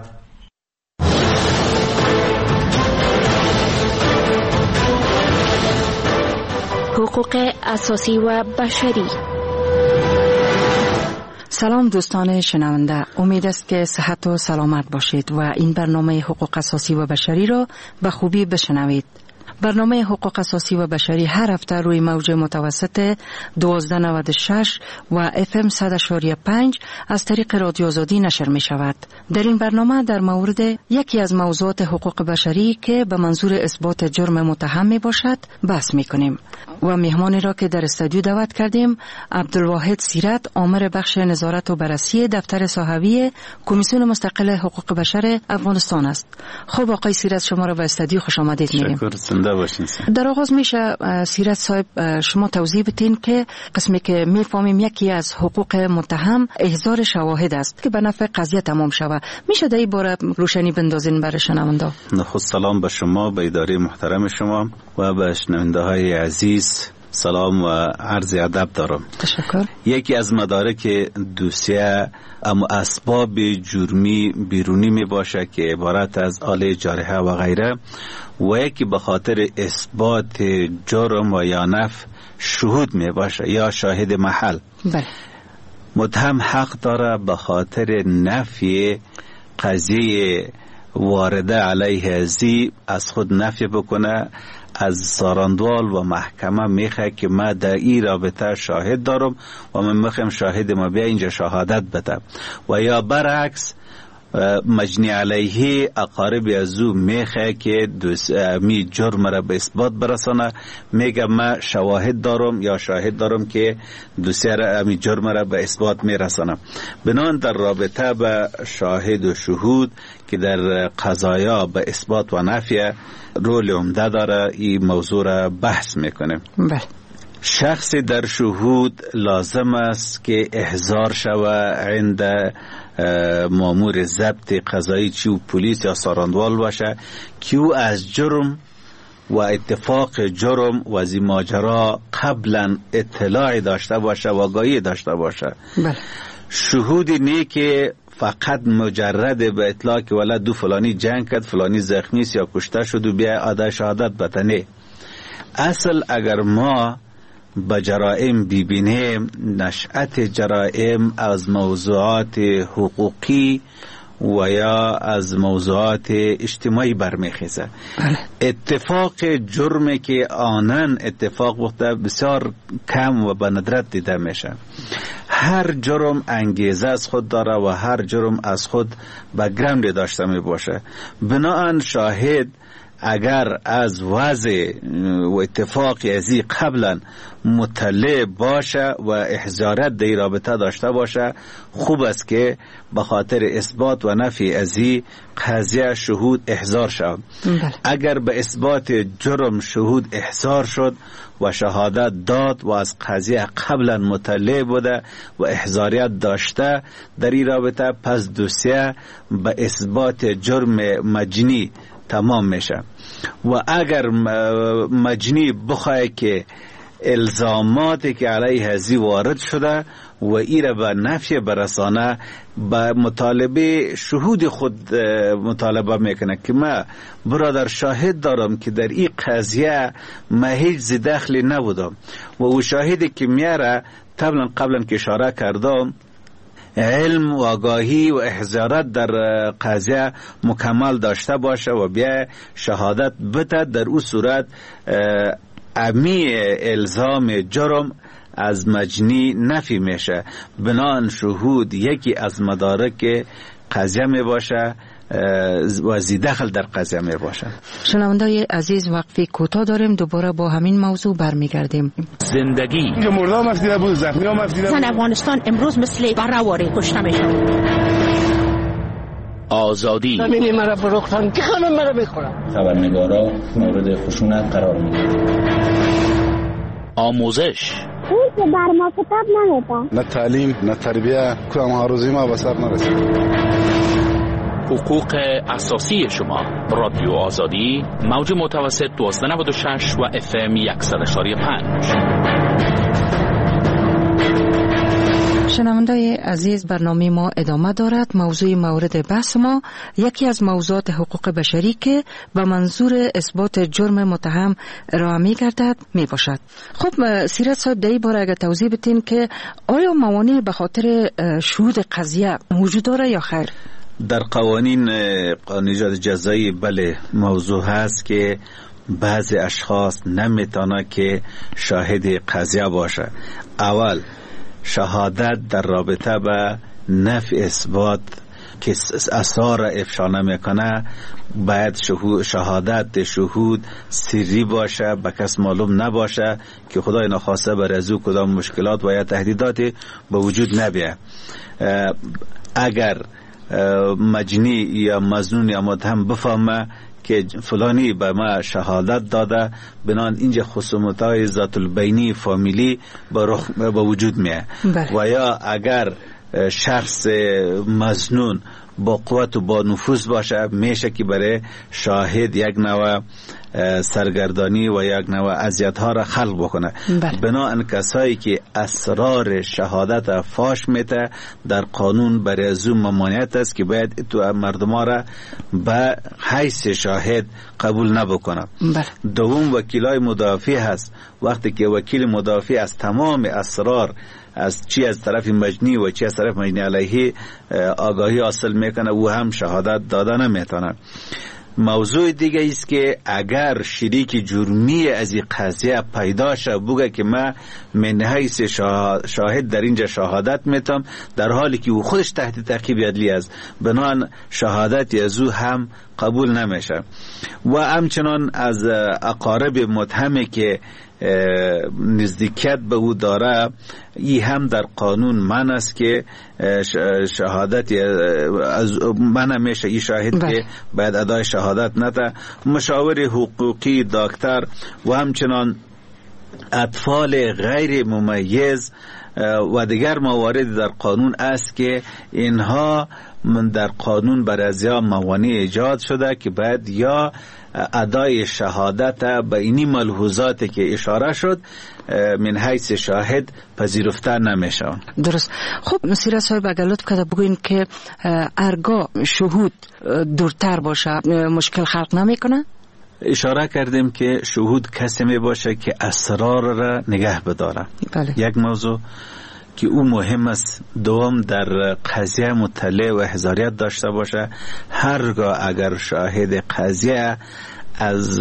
حقوق اساسی و بشری. سلام دوستان شنونده، امید است که صحت و سلامت باشید و این برنامه حقوق اساسی و بشری را به خوبی بشنوید. برنامه حقوق اساسی و بشری هر هفته روی موج متوسط 1296 و FM 100.5 از طریق رادیو آزادی نشر می شود. در این برنامه در مورد یکی از موضوعات حقوق بشری که به منظور اثبات جرم متهم می باشد بحث می کنیم و مهمانی را که در استودیو دعوت کردیم عبدالواحد سیرت، آمر بخش نظارت و بررسی دفتر صحوی کمیسیون مستقل حقوق بشر افغانستان است. خب آقای سیرت، شما را به استودیو خوش آمدید میگیم. در آغاز میشه سیرت صاحب شما توضیح بدین که قسمی که میفهمیم یکی از حقوق متهم احضار شواهد است که به نفع قضیه تمام شود. میشه در این باره روشنی بندازین برای شنونده؟ خود سلام به شما، به اداره محترم شما و به شنونده های عزیز سلام و عرض ادب دارم. تشکر. یکی از مدارک دوسیه اما اسباب جرمی بیرونی می باشه که عبارت از آله جارحه و غیره و یکی به خاطر اثبات جرم و یا نفی شهود می باشه یا شاهد محل. بله. متهم حق داره به خاطر نفی قضیه وارده علیه ازی از خود نفی بکنه، از زاراندوال و محکمه میخواه که ما در این رابطه شاهد دارم و من میخوام شاهد ما بیا اینجا شهادت بده، و یا برعکس مجنی علیه اقارب از او میخواه که می جرم را به اثبات برسانه، میگه ما شواهد دارم یا شاهد دارم که دوسیه می جرم را به اثبات میرسانه. بنان در رابطه به شاهد و شهود که در قضایا به اثبات و نفی رول عمده داره، این موضوع را بحث میکنه. بله. شخص در شهود لازم است که احضار شود عند مامور ضبط قضایی، چی و پلیس یا ساراندوال باشه، که او از جرم و اتفاق جرم و از ماجرا قبلا اطلاع داشته باشه و آگاهی داشته باشه. بله. شهودی نه که فقط مجرد به اطلاع که ولد دو فلانی جنگ کرد، فلانی زخمی است یا کشته شد و بیا آده شهادت بتنه. اصل اگر ما به جرائم ببینیم، نشأت جرائم از موضوعات حقوقی و یا از موضوعات اجتماعی برمیخیزه. اتفاق جرمی که آنن اتفاق بوده بسیار کم و به ندرت دیده میشه. هر جرم انگیزه از خود داره و هر جرم از خود بک‌گراند داشته می باشه. بناهن شاهد اگر از وضع و اتفاقی ازی قبلا مطلع باشه و احضارات در رابطه داشته باشه، خوب است که به خاطر اثبات و نفی ازی قضیه شهود احضار شد. اگر به اثبات جرم شهود احضار شد و شهادت داد و از قضیه قبلا مطلع بوده و احضاریت داشته در این رابطه، پس دوسیه به اثبات جرم مجنی تمام میشه. و اگر مجنی بخواه که الزاماتی که علیه ازی وارد شده و ایره به نفی برسانه، به مطالبه شهود خود مطالبه میکنه که ما برادر شاهد دارم که در این قضیه ما هیچ دخلی نبودم و او شاهدی که میاره قبلا که اشاره کردم علم و آگاهی و احضارات در قضیه مکمل داشته باشه و بیا شهادت بده، در او صورت امی الزام جرم از مجنی نفی میشه. بنان شهود یکی از مدارک قضیه می باشه و دخل در قضیه می باشه. شنوندای عزیز، وقفی کوتاه داریم، دوباره با همین موضوع برمیگردیم. زندگی اینجا مردا مفدیده بود، زخمی ها مفدیده بود. افغانستان امروز مثل برهواری کشته میشه. آزادی همینی مرا فروختن که خانم مرا بخورم. خبرنگارا مورد خشونت قرار میدن. آموزش اون که بر ما کتاب نمیده، نه تعلیم نه تربیه، کلام هاروزی ما به سر نرسید. حقوق اساسی شما. رادیو آزادی، موج متوسط 1296 و FM 100.5. شنوندای عزیز، برنامه ما ادامه دارد. موضوع مورد بحث ما یکی از موضوعات حقوق بشری که به منظور اثبات جرم متهم ارائه می‌گردد میباشد. خب سیرت صاحب، در این باره اگر توضیح بدین که آیا موانع به خاطر شهود قضیه وجود داره یا خیر؟ در قوانین قانون جزایی بله موضوع هست که بعضی اشخاص نمیتونه که شاهد قضیه باشه. اول شهادت در رابطه به نفی اثبات که اثار افشا نمیکنه، باید شهادت شهود سری باشه، به کس معلوم نباشه که خدای نخواسته بر از او کدام مشکلات و یا تهدیداتی به وجود نبیه. اگر مجنی یا مظنون یا متهم بفهمه که فلانی به ما شهادت داده، بنان اینجا خصومت‌های ذات البینی فامیلی به وجود میه. و یا اگر شخص مظنون با قوت و با نفوذ باشه، میشه که برای شاهد یک نوع سرگردانی و یک نوع اذیت ها را خلق بکنه. بنابراین کسایی که اسرار شهادت فاش میته در قانون برای از اون ممانعت است که باید تو مردم ها را به حیث شاهد قبول نبکنه. دوم وکیلای مدافع هست. وقتی که وکیل مدافع از تمام اسرار از چی از طرف مجنی و چی از طرف مجنی علیه آگاهی حاصل میکنه، او هم شهادت دادن نمیتونه. موضوع دیگه است که اگر شریک جرمی از این قضیه پیدا شه، بگه که من من حیث شاهد در اینجا شهادت میتم، در حالی که او خودش تحت تعقیب عدلی است، بنابراین شهادت از او هم قبول نمیشه. و همچنان از اقارب متهمی که نزدیکیت به او داره، ای هم در قانون من است که شهادت از من میشه ای شاهد که باید ادای شهادت نده. مشاور حقوقی، دکتر و همچنان اطفال غیر ممیز و دیگر موارد در قانون است که اینها در قانون برای ازیا موانع ایجاد شده که باید یا ادای شهادت به اینی ملحوظاتی که اشاره شد من حیث شاهد پذیرفته نمیشه. درست. خب مسیر صاحب اگر لطف کرده بگوین که ارگاه شهود دورتر باشه مشکل خلق نمیکنه؟ اشاره کردیم که شهود کسی می باشه که اسرار را نگه بداره. یک موضوع. که او مهم است دوم در قضیه مطلع و احضاریت داشته باشه. هرگاه اگر شاهد قضیه از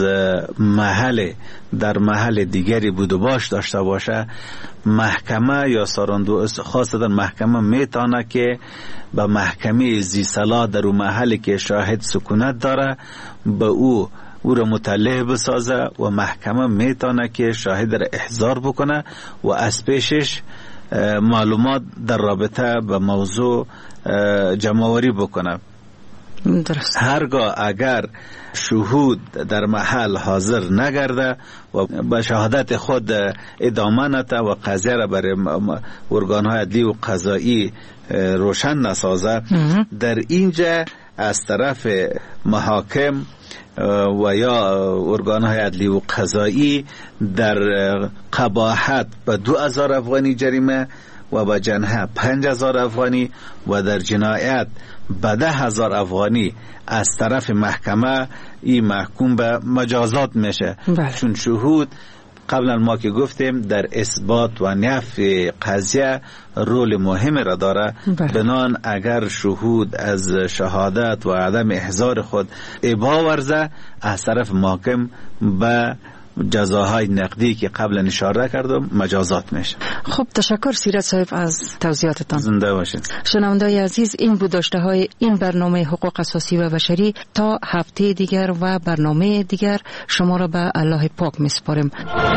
در محل دیگری بود و باش داشته باشه، محکمه یا ساراندو خاصتا محکمه میتونه که به محکمه ذی صلاح در اون محلی که شاهد سکونت داره به او را مطلع بسازه و محکمه میتونه که شاهد را احضار بکنه و از پیشش معلومات در رابطه به موضوع جمع‌آوری بکنه. درست. هرگاه اگر شهود در محل حاضر نگرده و به شهادت خود ادامه نده و قضیه را برای ارگان‌های عدلی و قضایی روشن نسازه، در اینجا از طرف محاکم و یا ارگان‌های عدلی و قضایی در قباحت به 2000 افغانی جریمه و به جنحه 5000 افغانی و در جنایت به 10,000 افغانی از طرف محکمه این محکوم به مجازات میشه. چون شهود قبلا ما که گفتیم در اثبات و نفی قضیه رول مهم را داره. بنان اگر شهود از شهادت و عدم احضار خود ابا ورزه، از طرف محکم به جزاهای نقدی که قبلا اشاره کردم مجازات میشه. خب تشکر سیرت صاحب از توضیحاتتان. زنده باشید. شنونده‌های عزیز، این بود داشته های این برنامه حقوق اساسی و بشری. تا هفته دیگر و برنامه دیگر شما را به الله پاک میسپاریم.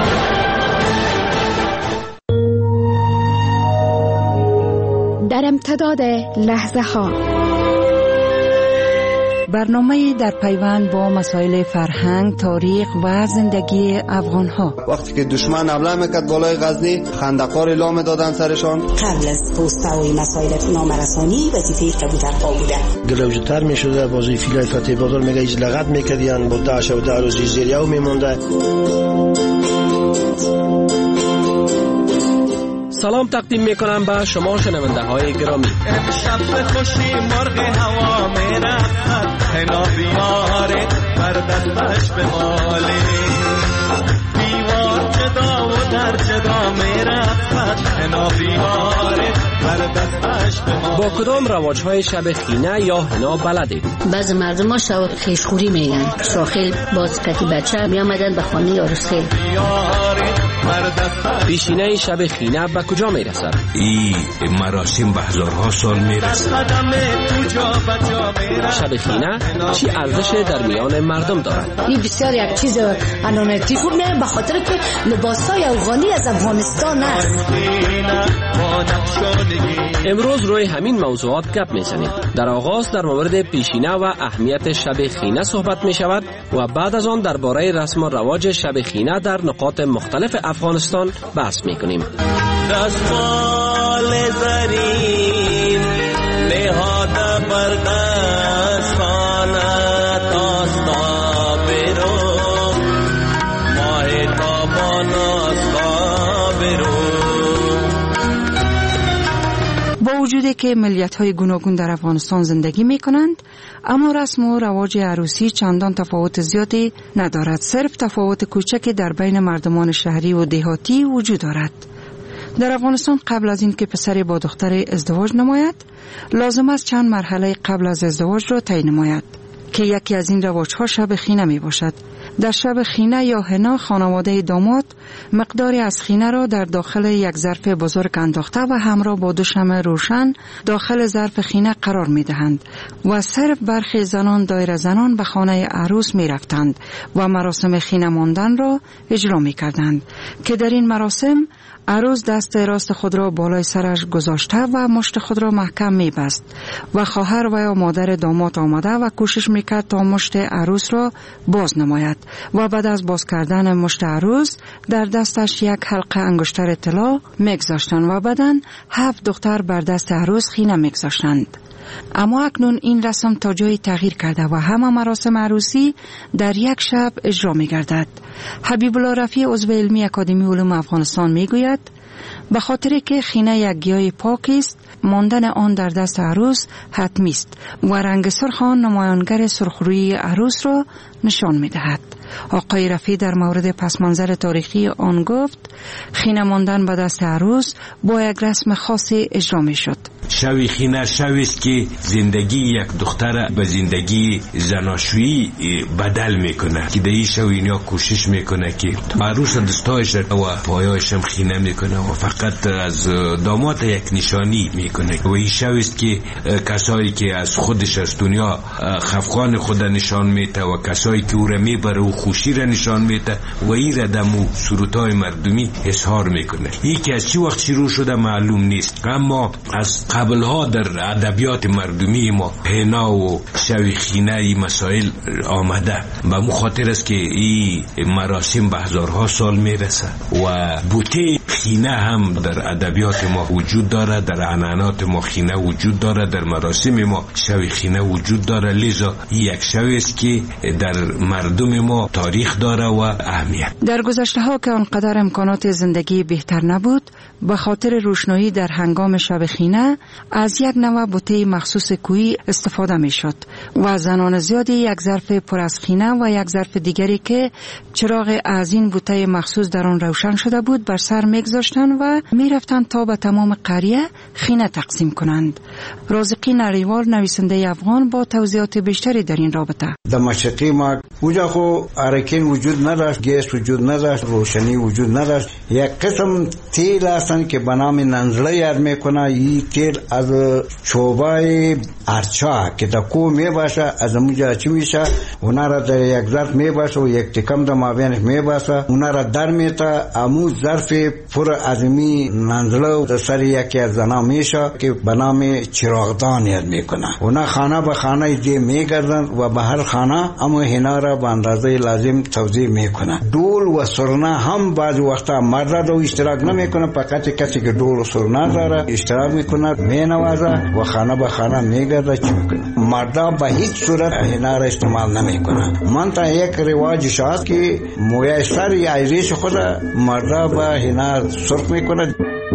در امتداد لحظه ها، برنامه در پیوند با مسائل فرهنگ، تاریخ و زندگی افغان ها. وقتی که دشمن حمله میکرد بالای غزنی، خندقار اعلام دادن سرشان. قبل از پوستا و مسائل نامرسانی وظیفه کبوترها بوده. دلوجتر میشده بازی فیلای فتح بادر میگه ایج لغت میکردیان با 10 و 10 روز زیریو میمونده. سلام تقدیم میکنم به شما شنونده های گرامی. امشب خوشی مرغ هوا میرخت، حنا بیاره بر دستش به مالی، دیوار جدا و در جدا میرخت، حنا بیاره بر دستش به مالی. با کدام رواج های شب خینه یا حنا بلدید؟ بعض مردم ها شب خیشخوری میگن. ساخیل باز کتی بچه میامدن به خانه عروسی. پیشینه شب خینه به کجا میرسد؟ این مراسم به هزارها سال میرسد. شب خینه چی ارزش در میان مردم دارد؟ این بسیار یک چیز انانتی خوب میره، به خاطر که لباسای افغانی از افغانستان است. امروز روی همین موضوعات گپ میزنیم. در آغاز در مورد پیشینه و اهمیت شب خینه صحبت می شود و بعد از آن درباره رسم و رواج شب خینه در نقاط مختلف افغانستان بحث می کنیم. دستمال زرین نهاده بر دستانت آستا برو، ماه تابان آستا برو. با وجودی که ملیت‌های گوناگون در افغانستان زندگی می‌کنند، اما رسم و رواج عروسی چندان تفاوت زیادی ندارد. صرف تفاوت کوچکی در بین مردمان شهری و دهاتی وجود دارد. در افغانستان قبل از این که پسری با دختر ازدواج نماید، لازم است چند مرحله قبل از ازدواج را طی نماید که یکی از این رواج‌ها شب خینه می باشد. در شب خینه یا حنا خانواده داماد مقداری از خینه را در داخل یک ظرف بزرگ انداخته و همراه با 2 شمع روشن داخل ظرف خینه قرار می دهند و صرف برخی زنان دایره زنان به خانه عروس می رفتند و مراسم خینه ماندن را اجرا می کردند که در این مراسم عروس دست راست خود را بالای سرش گذاشته و مشت خود را محکم می بست و خواهر و یا مادر داماد آمده و کوشش می کرد تا مشت عروس را باز نماید و بعد از باز کردن مشت عروس در دستش یک حلقه انگشتر طلا می گذاشتند و بعداً 7 دختر بر دست عروس خینه می گذاشتند. اما اکنون این رسم تا جایی تغییر کرده و همه مراسم عروسی در یک شب اجرا می گردد. حبیب الله رفیع عضو علمی اکادمی علوم افغانستان می گوید به خاطر که خینه یک گیاه پاک است، ماندن آن در دست عروس حتمی است و رنگ سرخ آن نمایانگر سرخرویی عروس را نشان می دهد. آقای رفیع در مورد پس منظر تاریخی آن گفت خینه ماندن به دست عروس با یک رسم خاصی اجرا می شد. شوی خینه شوی است که زندگی یک دختر به زندگی زناشویی بدل میکنه که در این شو اینیا کوشش میکنه که عروس دستایش و پایایش هم خینه میکنه و فقط از داماد یک نشانی میکنه و این شو است که کسایی که از خودش از دنیا خفقان خود نشان میده و کسایی که او را میبره و خوشی را نشان میده و این را دمو سرودهای مردمی اظهار میکنه. این که از چی وقت شروع شده معلوم نیست، اما از قبلها در ادبیات مردمی ما حنا و شوی خینه ای مسائل آمده. به مخاطر است که این مراسم به هزارها سال میرسه و بوته خینه هم در ادبیات ما وجود داره، در عنعنات ما خینه وجود داره، در مراسم ما شوی خینه وجود داره. لذا یک شوی است که در مردم ما تاریخ داره و اهمیت. در گذشته ها که آنقدر امکانات زندگی بهتر نبود، به خاطر روشنایی در هنگام شب خینه از یک نوع بوته مخصوص کویی استفاده می شد و زنان زیادی یک ظرف پر از خینه و یک ظرف دیگری که چراغ از این بوته مخصوص در آن روشن شده بود بر سر میگذاشتند و میرفتند تا به تمام قریه خینه تقسیم کنند. رازقی نریوال نویسنده افغان با توضیحات بیشتری در این رابطه. در مشرقی ما اونجا خو ارکین وجود نداشت، گیس وجود نداشت، روشنی وجود نداشت. یک قسم تیل هستند که به نام ننزله یاد میکنه. این تیل از چوبای ارچا که در کو میباشه از اونجا چی میشه، اونا را در یک ظرف میباشه و یک تکم در مابینش میباسه، اونا را در میته امو ظرف پر ازمی ننزله در سر یکی از زنا میشه که به نام چراغدان یاد میکنه. اونا خانه به خانه دی میگردن و به هر خانه اما هنا را به اندازه لازم توزیع میکنه. دول و سرنا هم بعض وقتا مرد رو اشتراک نمیکنه، فقط کسی که دول و سرنا داره اشتراک میکنه، مینوازه و خانه به خانه میگرده چی میکنه. مردا به هیچ صورت هنا را استعمال نمیکنه. من تا یک رواج هست که موی سر یا ریش خود مردا به هنا سرخ میکنه.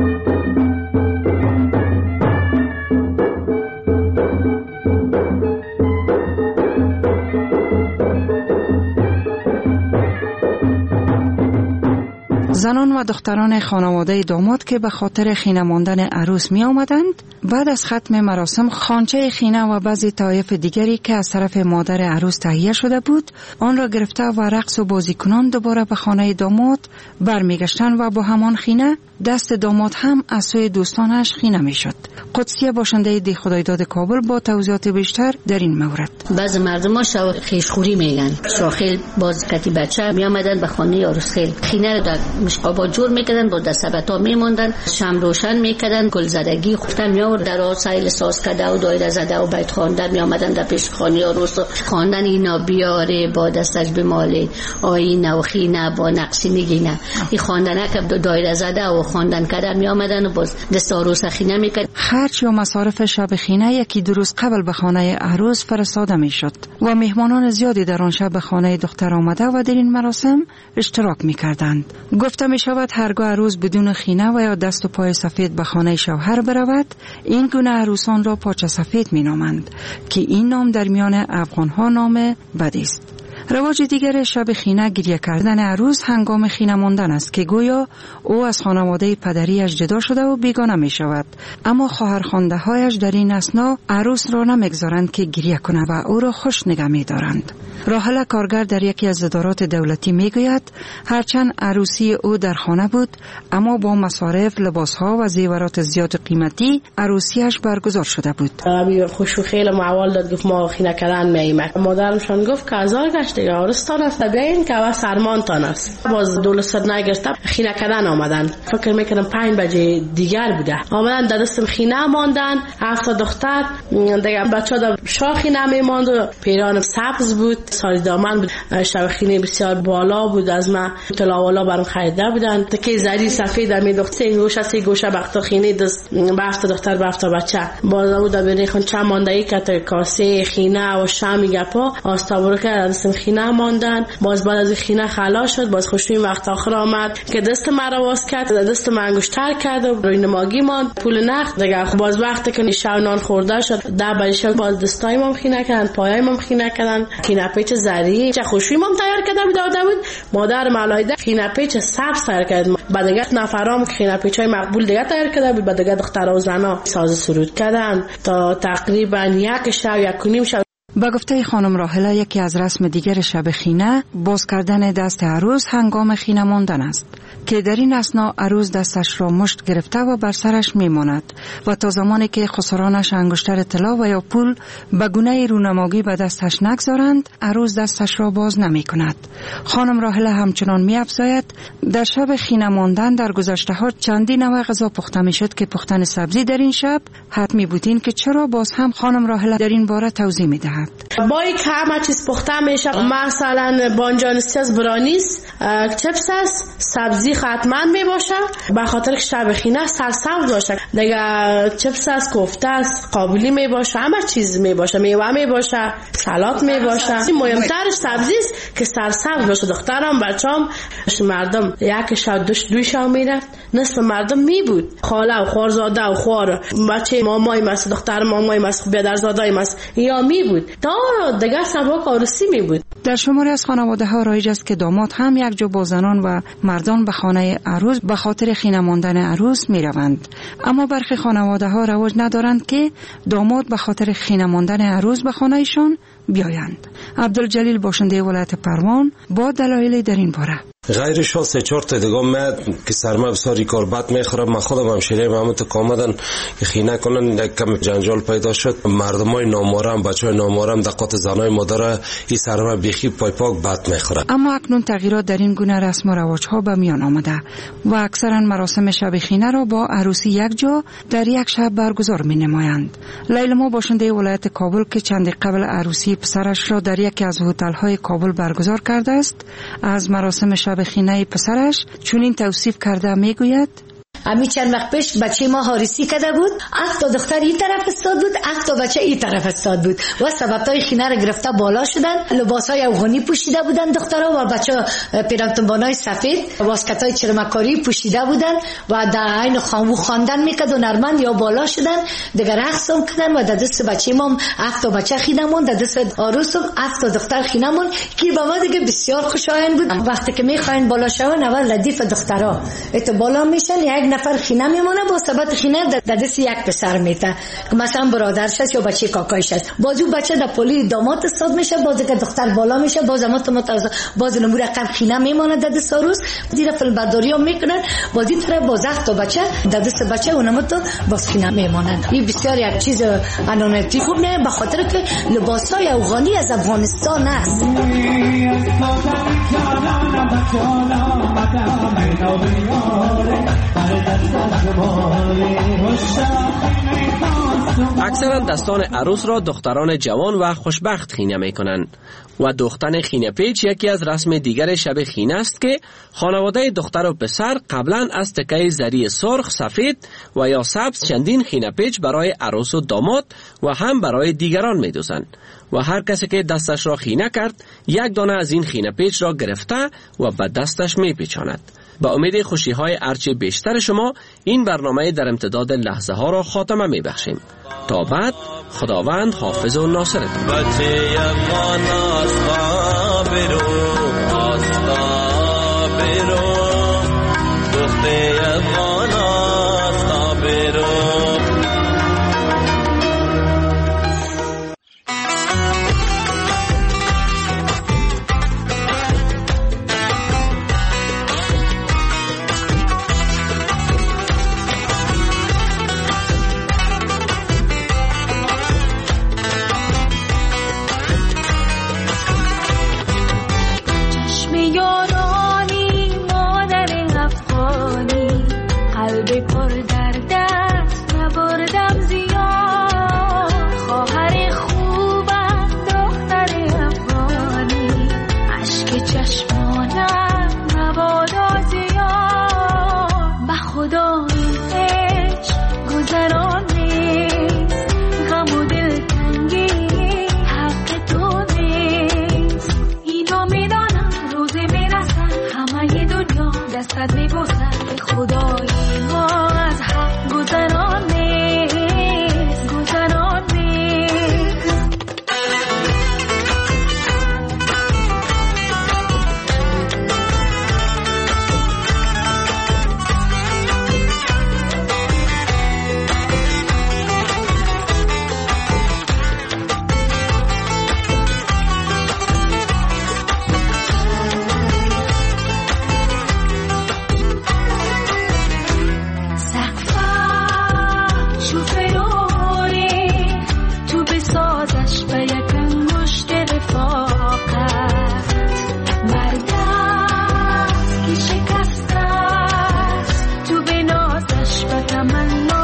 زنان و دختران خانواده داماد که به خاطر خینه ماندن عروس می آمدند، بعد از ختم مراسم خانچه خینه و بعضی طایف دیگری که از طرف مادر عروس تهیه شده بود آن را گرفته و رقص و بازیکنان دوباره به خانه داماد برمیگشتند و با همان خینه دست داماد هم از سوی دوستانش خینه می شد. قدسیه باشنده دی خدایداد کابل با توضیحات بیشتر در این مورد. بعض مردم ها خیشخوری میگن، شاخیل باز کتی بچه می آمدن به خانه عروس خینه رو در مشقابا جور میکردن، با دستبتا میموندن، شم روشن میکردن، گل زدگی خوفتن می آورد در سایل ساز کرده و دایره زده و بیت خواندن می آمدن در پیش خانه عروس خواندن اینا بیاره با دستش بماله آینه و خینه با نقصی میگینه. این خواندنه که دایره زده و خواندن کرده می آمدن و باز دست عروس خینه میکرد. خرج یا مصارف شب خینه یکی دو روز قبل به خانه عروس فرستاده میشد و مهمانان زیادی در آن شب به خانه دختر آمده و در این مراسم اشتراک میکردند. گفته می شود هرگاه عروس بدون خینه و یا دست و پای سفید به خانه شوهر برود، این گونه عروسان را پاچه سفید می نامند که این نام در میان افغانها نام بدی است. رواج دیگر شب خینه گریه کردن عروس هنگام خینه ماندن است که گویا او از خانواده پدریش جدا شده و بیگانه می شود، اما خواهرخوانده هایش در این اثنا عروس را نمیگذارند که گریه کنه و او را خوش نگه می دارند. راحله کارگر در یکی از ادارات دولتی می گوید هرچند عروسی او در خانه بود اما با مصارف، لباسها و زیورات زیاد قیمتی عروسیش برگزار شده بود. خوشو خیلی معول داد، گفت ما خینه کردن میاییم. مادرمشان گفت که ازار گشت دیگه عروستان است، بیاین که واس سرمانتان است. باز دولت نگرفت خینه کردن آمدن. فکر میکنم 5 بجه دیگر بوده. آمدن در دستم خینه ماندن، 7 دختر دیگه بچه‌ها در شاخی نمیماند و پیران سبز بود، سال دامن بود، شب خینه بسیار بالا بود، از ما تلاوالا برام خریده بودن. تکه زری سفید می دختر سه گوشه بخت خینه دست به 7 دختر به 7 بچه. باز بود ببینید خون چه ماندهی که کاسه خینه و شامی گپا آستاور که دستم خینه ماندن. باز بعد از خینه خلاص شد، باز خوشوی وقت آخر آمد که دست مرا واس کرد، دست من انگشتر کرد و روی نماگی ماند پول نقد دیگه. باز وقتی که شب نان خورده شد در بجش باز دستای ما خینه کردن، پایای ما خینه کردن، خینه پیچ زری چه خوشوی ما تیار کرده بود. مادر ملایده خینه پیچ سبز تیار کرد. بعد دیگه نفرام خینه پیچای مقبول دیگه تیار کرده بود. بعد دیگه دخترها و زنا ساز سرود کردن تا تقریبا یک شب یک و نیم شب. با گفته خانم راحله یکی از رسم دیگر شب خینه باز کردن دست عروس هنگام خینه ماندن است که در این اثنا عروس دستش را مشت گرفته و بر سرش میماند و تا زمانی که خسرانش انگشتر طلا و یا پول به گونه رونمایی به دستش نگذارند عروس دستش را باز نمی کند. خانم راحله همچنان می افزاید در شب خینه ماندن در گذشته ها چندین نوع غذا پخته می شد که پختن سبزی در این شب حتمی بود. این که چرا باز هم خانم راحله در این باره توضیح می دهد. با این که همه چیز پخته میشه، مثلا بانجانستی از برانیس، چپس است، سبزی حتما می باشه به خاطر که شب خینه سرسبز باشه دیگه. چپس است، کوفته است، قابلی می باشه، همه چیز می باشه، میوه می باشه، سالاد می باشه. مهمترش سبزی است که سرسبز باشه. دخترم بچه‌ام مردم یک شب دو شب میرفت، نصف مردم می بود، خاله و خوارزاده و خوار بچه مامای ماست، دختر مامای ماست، بیادرزاده ماست یا می بود تا دیگه سباک عروسی می بود. در شماری از خانواده ها رایج است که داماد هم یک جو با زنان و مردان به خانه عروس به خاطر خینه ماندن عروس می روند. اما برخی خانواده ها رواج ندارند که داماد به خاطر خینه ماندن عروس به خانه ایشان بیایند. عبدالجلیل باشنده ولایت پروان با دلایل در این باره. غیرش ها 3-4 تا دیگه من که سرما بساری کار بد میخورم. من خودم همشیره محمد که آمدن که خینه کنن کم جنجال پیدا شد. مردمای نامارم بچهای نامارم دقات زنای مادر این سرما بیخی پای پاک بد میخوره. اما اکنون تغییرات در این گونه رسم و رواج ها به میان آمده و اکثرا مراسم شب خینه را با عروسی یک جا در یک شب برگزار می نمایند. لیلا باشنده ولایت کابل که چند قبل عروسی پسرش را در یکی از هتل های کابل برگزار کرده است از مراسم شب خینه پسرش چنین توصیف کرده میگوید: امی چند وقت پیش بچه ما حارسی کرده بود، تا دختر این طرف استاد بود، تا بچه این طرف استاد بود و سببتای خینه را گرفته بالا شدن. لباسای افغانی پوشیده بودن دخترها و بچه پیرانتنبانای سفید، واسکتای چرمکاری پوشیده بودن و در عین خواندن میکرد و نرمند یا بالا شدن دیگه رقص هم کردن و در دست بچه ما 7 بچه خینه مون، در دست عروس 7 دختر خینه مون که با ما دیگه بسیار خوشایند بود. وقتی که میخواین بالا شون اول ردیف دخترها ات بالا میشن، یک نفر خینه میمونه با سبب خینه در دست یک پسر میته که مثلا برادرش است یا بچه کاکایش است. بازو بچه در پولی داماد استاد میشه، باز که دختر بالا میشه، باز باز نمور رقم خینه میمونه در دست عروس. دیره فیلمبرداری هم میکنن، باز این طرف باز 7 بچه در دست بچه اونم تو باز خینه میمونن. این بسیار یک چیز انانتی خوب نه، به خاطر که لباسای افغانی از افغانستان است. اکثرا دستان عروس را دختران جوان و خوشبخت خینه می کنند و دوختن خینه پیچ یکی از رسم دیگر شب خینه است که خانواده دختر و پسر قبلا از تکه زری سرخ، سفید و یا سبز چندین خینه پیچ برای عروس و داماد و هم برای دیگران می دوزند و هر کسی که دستش را خینه کرد یک دانه از این خینه پیچ را گرفته و به دستش می پیچاند. با امید خوشی های ارچه بیشتر شما این برنامه در امتداد لحظه ها را خاتمه می بخشیم. تا بعد خداوند حافظ و ناصرتون. بچه افغان آستا برو دخته افغان آستا برو. تنها